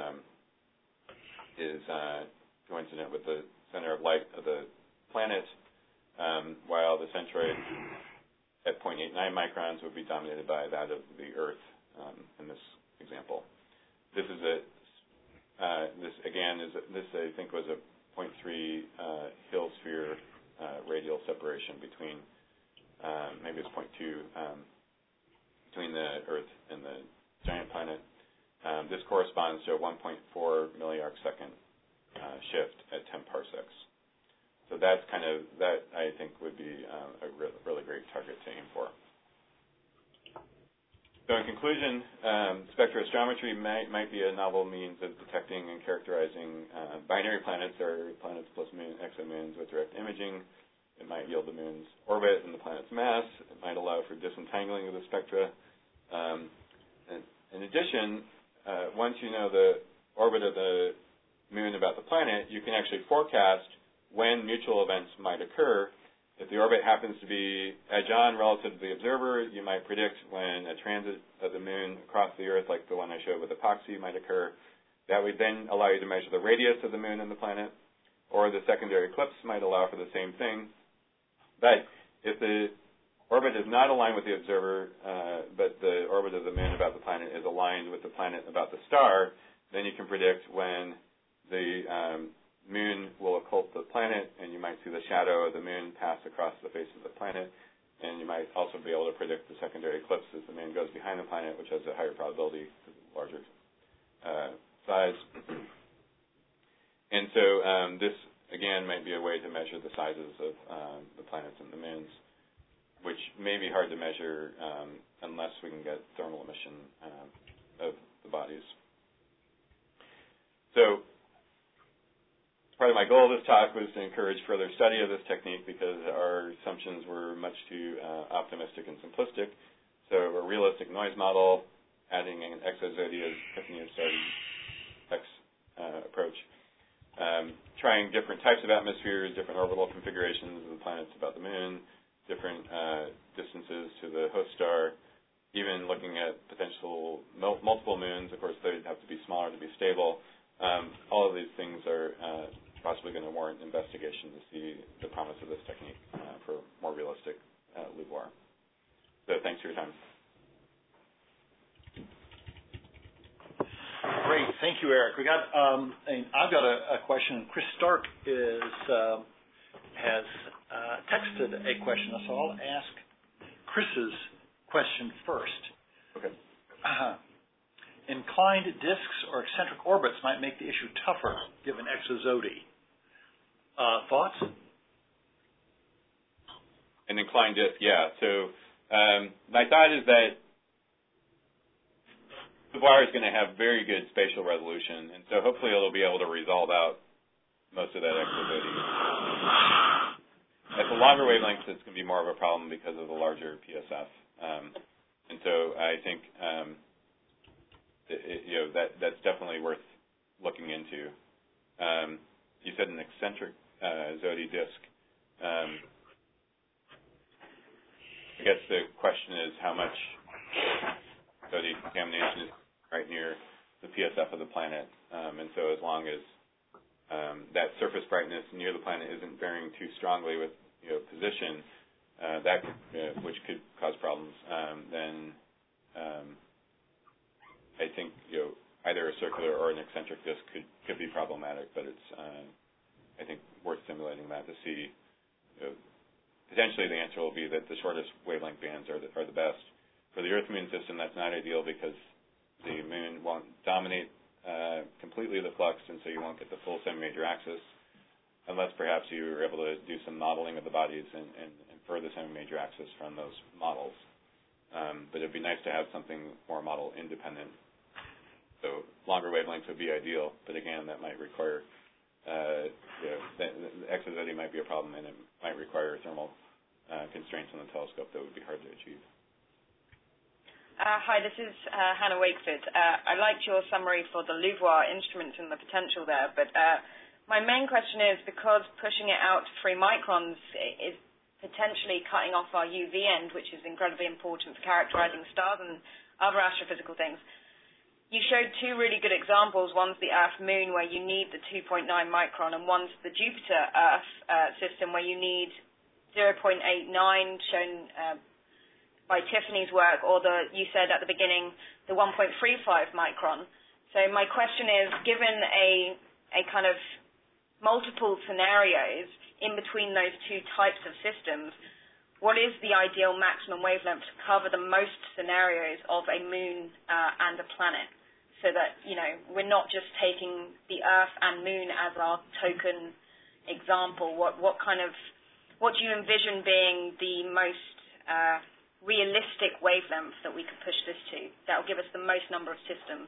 is coincident with the center of light of the planet, while the centroid at 0.89 microns would be dominated by that of the Earth in this example. This is I think was a 0.3 Hill sphere radial separation between, maybe it's 0.2, between the Earth and the giant planet. This corresponds to a 1.4 milliarc second shift at 10 parsecs. So that's that I think would be a really great target to aim for. So in conclusion, spectroastrometry might be a novel means of detecting and characterizing binary planets or planets plus exomoons with direct imaging. It might yield the moon's orbit and the planet's mass. It might allow for disentangling of the spectra. In addition, once you know the orbit of the moon about the planet, you can actually forecast when mutual events might occur. If the orbit happens to be edge-on relative to the observer, you might predict when a transit of the moon across the Earth, like the one I showed with epoxy, might occur. That would then allow you to measure the radius of the moon and the planet, or the secondary eclipse might allow for the same thing. But if the orbit is not aligned with the observer, but the orbit of the moon about the planet is aligned with the planet about the star, then you can predict when the moon will occult the planet, and you might see the shadow of the moon pass across the face of the planet, and you might also be able to predict the secondary eclipse as the moon goes behind the planet, which has a higher probability because of the larger size. And so this, again, might be a way to measure the sizes of the planets and the moons, which may be hard to measure unless we can get thermal emission of the bodies. So part of my goal of this talk was to encourage further study of this technique because our assumptions were much too optimistic and simplistic. So a realistic noise model, adding an exozodi as Tiffany has started approach, trying different types of atmospheres, different orbital configurations of the planets about the moon, different distances to the host star, even looking at potential multiple moons. Of course, they'd have to be smaller to be stable. All of these things are possibly going to warrant investigation to see the promise of this technique for more realistic LUVOIR. So thanks for your time. Great, thank you, Eric. I've got a question. Chris Stark has texted a question, so I'll ask Chris's question first. Okay. Inclined disks or eccentric orbits might make the issue tougher given exozodi. Thoughts? An inclined disk, yeah. So my thought is that LUVOIR is going to have very good spatial resolution, and so hopefully it'll be able to resolve out most of that exozodi. At the longer wavelengths, it's going to be more of a problem because of the larger PSF. And so I think that's definitely worth looking into. You said an eccentric Zodi disk. I guess the question is how much Zodi contamination is right near the PSF of the planet. And so as long as that surface brightness near the planet isn't varying too strongly with position, which could cause problems, then I think either a circular or an eccentric disk could be problematic, but it's I think worth simulating that to see. Potentially, the answer will be that the shortest wavelength bands are the best. For the Earth-Moon system, that's not ideal because the Moon won't dominate completely the flux, and so you won't get the full semi-major axis, unless perhaps you were able to do some modeling of the bodies and infer the semi-major axis from those models. But it'd be nice to have something more model independent. So longer wavelengths would be ideal, but again, that might require the exozodi might be a problem, and it might require thermal constraints on the telescope that would be hard to achieve. Hi, this is Hannah Wakeford. I liked your summary for the LUVOIR instruments and the potential there, but my main question is, because pushing it out to 3 microns is potentially cutting off our UV end, which is incredibly important for characterizing stars and other astrophysical things. You showed 2 really good examples. One's the Earth-Moon, where you need the 2.9 micron, and one's the Jupiter-Earth system, where you need 0.89, shown by Tiffany's work, or you said at the beginning, the 1.35 micron. So my question is, given a kind of multiple scenarios in between those two types of systems, what is the ideal maximum wavelength to cover the most scenarios of a moon and a planet, so that, you know, we're not just taking the Earth and moon as our token example? What do you envision being the most realistic wavelength that we could push this to that will give us the most number of systems?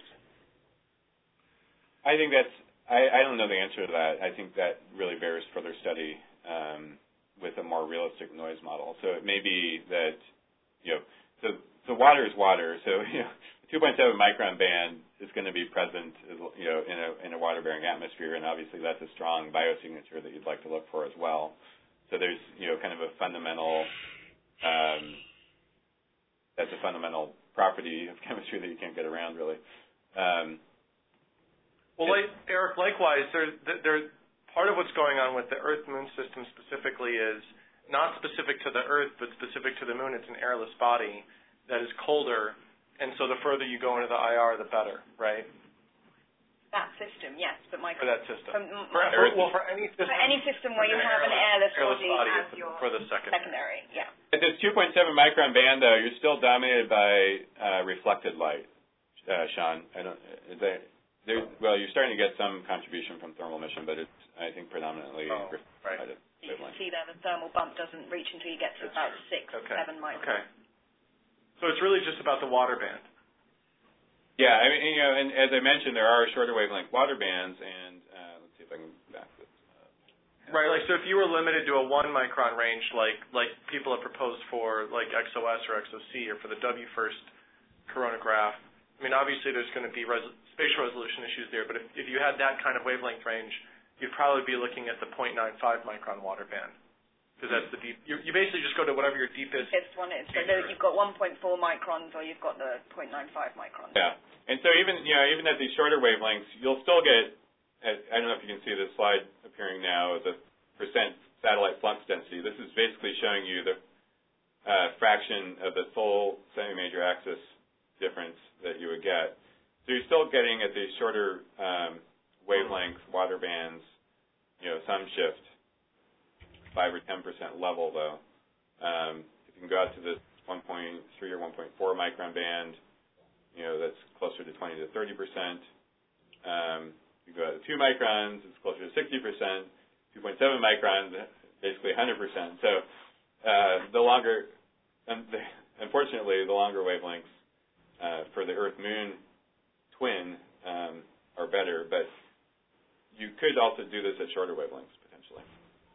I think I don't know the answer to that. I think that really bears further study with a more realistic noise model. So it may be that, you know, so water is water. So, you know, 2.7 micron band is going to be present, you know, in a water-bearing atmosphere, and obviously that's a strong biosignature that you'd like to look for as well. So there's, you know, kind of a fundamental that's a fundamental property of chemistry that you can't get around, really. Well, Eric, likewise, there's part of what's going on with the Earth-Moon system specifically is not specific to the Earth, but specific to the Moon. It's an airless body that is colder, and so the further you go into the IR, the better, right? That system, yes, but my for that system. For any system. For any system where you have an airless body as your for the secondary. Yeah. At this 2.7 micron band, though, you're still dominated by reflected light, Sean. Well, you're starting to get some contribution from thermal emission, but it's, I think, predominantly reflected. You can see there the thermal bump doesn't reach until you get to about 6, 7 microns. Okay. So it's really just about the water band. Yeah, I mean, you know, and as I mentioned, there are shorter wavelength water bands, and let's see if I can back this up. Right, like, so if you were limited to a 1 micron range, like people have proposed for, like, XOS or XOC, or for the WFIRST coronagraph, I mean, obviously there's going to be spatial resolution issues there, but if you had that kind of wavelength range, you'd probably be looking at the 0.95 micron water band, because that's the deep. You basically just go to whatever your deepest one is. So you've got 1.4 microns, or you've got the 0.95 microns. Yeah, and so even at these shorter wavelengths, you'll still get. I don't know if you can see this slide appearing now, the percent satellite flux density. This is basically showing you the fraction of the full semi-major axis difference that you would get. So you're still getting at these shorter wavelength water bands, you know, some shift 5 or 10% level, though. If you can go out to the 1.3 or 1.4 micron band, you know, that's closer to 20 to 30%. You go out to 2 microns, it's closer to 60%. 2.7 microns, basically 100%. So the longer, unfortunately, the longer wavelengths for the Earth-Moon twin are better, but you could also do this at shorter wavelengths, potentially.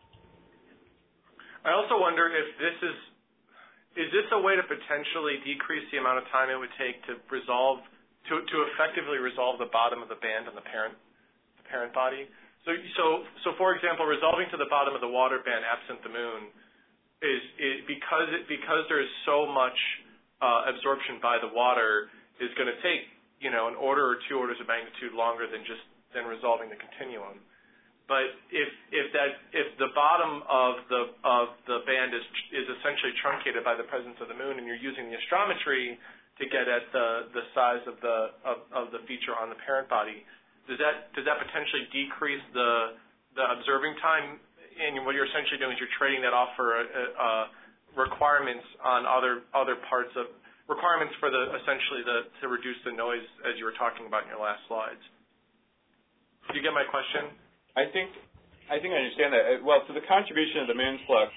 I also wonder if this is this a way to potentially decrease the amount of time it would take to resolve, to effectively resolve the bottom of the band on the parent body? So for example, resolving to the bottom of the water band absent the Moon is because there's so much absorption by the water is going to take, you know, an order or 2 orders of magnitude longer than resolving the continuum. But if the bottom of the band is essentially truncated by the presence of the Moon, and you're using the astrometry to get at the size of the feature on the parent body, does that potentially decrease the observing time? And what you're essentially doing is you're trading that off for requirements on other parts of requirements for to reduce the noise, as you were talking about in your last slides. Do you get my question? I think I understand that. Well, so the contribution of the Moon's flux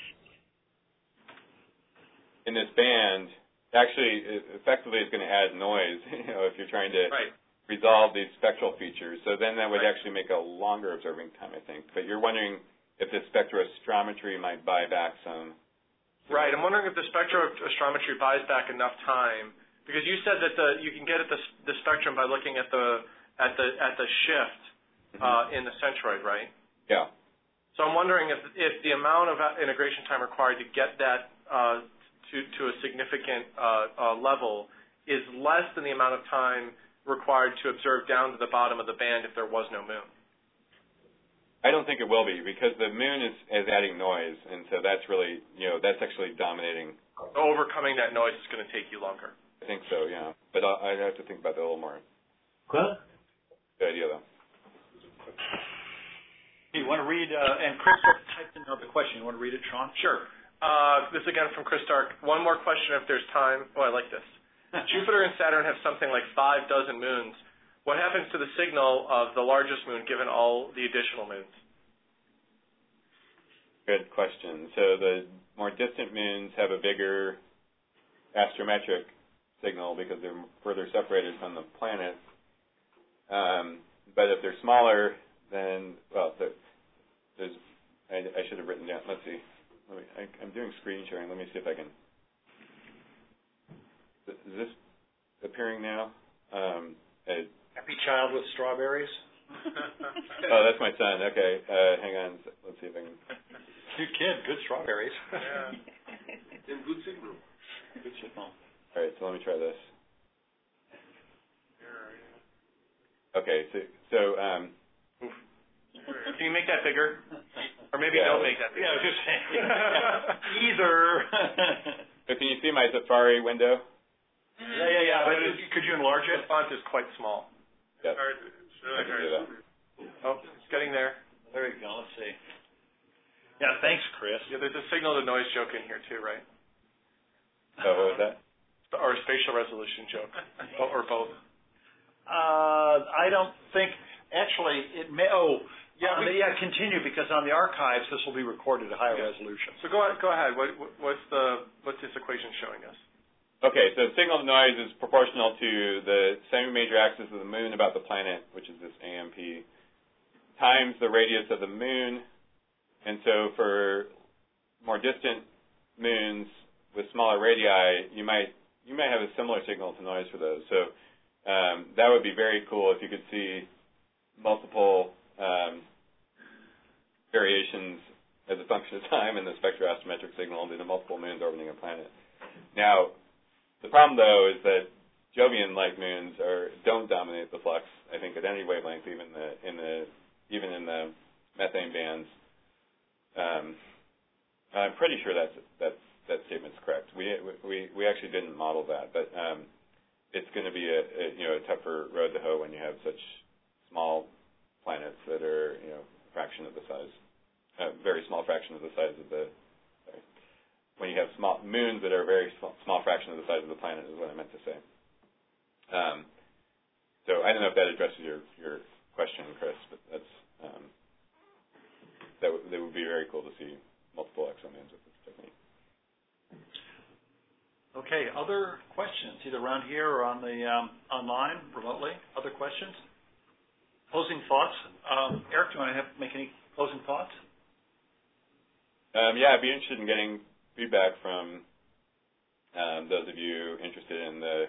in this band actually effectively is going to add noise, you know, if you're trying to resolve these spectral features. So then that would actually make a longer observing time, I think. But you're wondering if the spectroastrometry might buy back some. Right. I'm wondering if the spectroastrometry buys back enough time, because you said that you can get at the spectrum by looking at the shift in the centroid, right? Yeah. So I'm wondering if the amount of integration time required to get that to a significant level is less than the amount of time required to observe down to the bottom of the band if there was no Moon. I don't think it will be, because the Moon is adding noise, and so that's really, you know, that's actually dominating. Overcoming that noise is going to take you longer. I think so, yeah. But I'd have to think about that a little more. Quoi? Good idea, though. You want to read, and Chris typed in another question. You want to read it, Sean? Sure. This again from Chris Stark. One more question if there's time. Oh, I like this. Jupiter and Saturn have something like 5 dozen moons. What happens to the signal of the largest moon given all the additional moons? Good question. So the more distant moons have a bigger astrometric signal because they're further separated from the planet. But if they're smaller, then, well, there's I should have written down. Let's see. I'm doing screen sharing. Let me see if I can. Is this appearing now? Happy child with strawberries? Oh, that's my son. Okay. Hang on. Let's see if I can. Cute kid. Good strawberries. Yeah. Good signal. Good signal. All right. So let me try this. Okay. So can you make that bigger? Or maybe don't make that bigger. Yeah, just either. So can you see my Safari window? Yeah. But could you enlarge it? The font is quite small. Yes. It's really I can do that. Oh, it's getting there. There you go. Let's see. Yeah, thanks, Chris. Yeah, there's a signal to noise joke in here too, right? Oh, what was that? Or a spatial resolution joke, or both. I don't think. Actually, it may. Oh, yeah. Continue because on the archives this will be recorded at higher resolution. So go ahead. What's this equation showing us? Okay, so signal to noise is proportional to the semi-major axis of the moon about the planet, which is this AMP, times the radius of the moon. And so for more distant moons with smaller radii, you might have a similar signal to noise for those. So that would be very cool if you could see multiple variations as a function of time in the spectroastrometric signal due to multiple moons orbiting a planet. Now, the problem, though, is that Jovian-like moons don't dominate the flux, I think, at any wavelength, even in the methane bands. I'm pretty sure that statement's correct. We actually didn't model that, but it's going to be a tougher road to hoe when you have such small planets that are a fraction of the size, very small fraction of the size of the. When you have small moons that are a very small fraction of the size of the planet is what I meant to say. So I don't know if that addresses your question, Chris, but that would be very cool to see multiple exomoons with this technique. Okay, other questions, either around here or on the online, remotely? Other questions? Closing thoughts? Eric, do you want to make any closing thoughts? Yeah, I'd be interested in getting feedback from those of you interested in the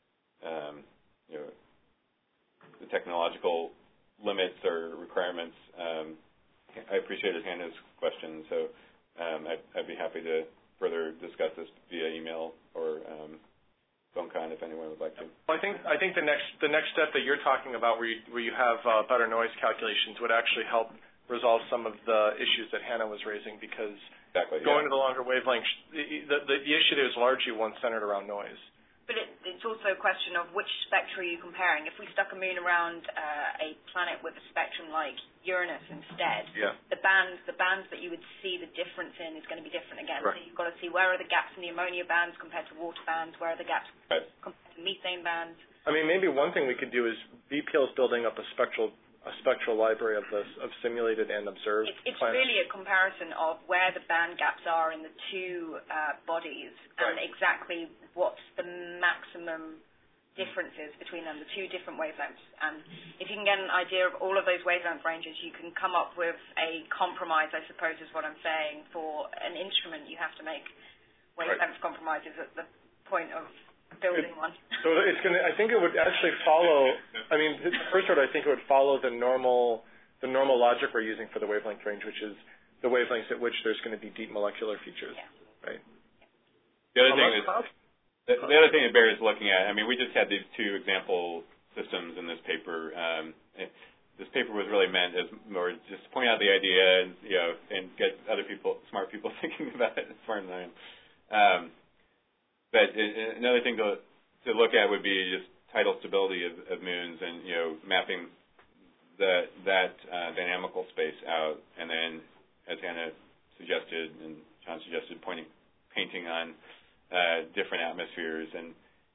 technological limits or requirements. I appreciated Hannah's question, so I'd be happy to further discuss this via email or phone con if anyone would like to. Well, I think the next step that you're talking about, where you have better noise calculations, would actually help resolve some of the issues that Hannah was raising, because going to the longer wavelengths, the issue there is largely one centered around noise. But it's also a question of which spectra are you comparing. If we stuck a moon around a planet with a spectrum like Uranus instead, the bands that you would see the difference in is going to be different again. Right. So you've got to see where are the gaps in the ammonia bands compared to water bands, where are the gaps compared to methane bands. I mean, maybe one thing we could do is VPL is building up a spectral library of simulated and observed It's planets. really a comparison of where the band gaps are in the two bodies and exactly what's the maximum differences between them, the two different wavelengths. And if you can get an idea of all of those wavelength ranges, you can come up with a compromise, I suppose is what I'm saying. For an instrument, you have to make wavelength compromises at the point of building one. So I think it would actually follow. I mean, first order, I think it would follow the normal logic we're using for the wavelength range, which is the wavelengths at which there's going to be deep molecular features, right? The other thing that bears looking at. I mean, we just had these two example systems in this paper. This paper was really meant as more just to point out the idea and get other people, smart people, thinking about it smarter than I am. But another thing to look at would be just tidal stability of moons and mapping that dynamical space out, and then, as Anna suggested and John suggested, painting on different atmospheres. And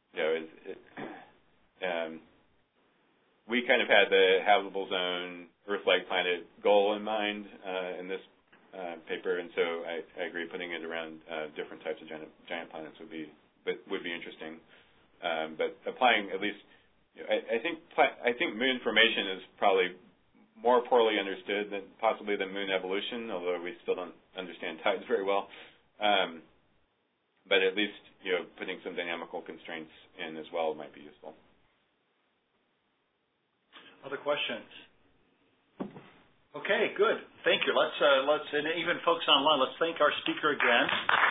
we kind of had the habitable zone, Earth-like planet goal in mind in this paper, and so I agree putting it around different types of giant planets would be interesting. But applying at least, I think moon formation is probably more poorly understood than possibly than moon evolution, although we still don't understand tides very well. But at least putting some dynamical constraints in as well might be useful. Other questions? Okay, good. Thank you. Let's and even folks online, let's thank our speaker again.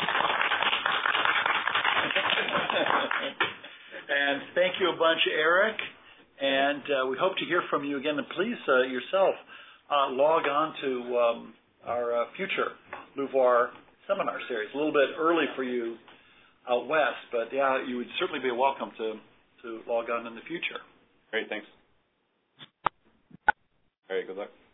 And thank you a bunch, Eric. And we hope to hear from you again. And please yourself log on to our future LUVOIR seminar series. A little bit early for you out west, but yeah, you would certainly be welcome to log on in the future. Great, thanks. All right, good luck.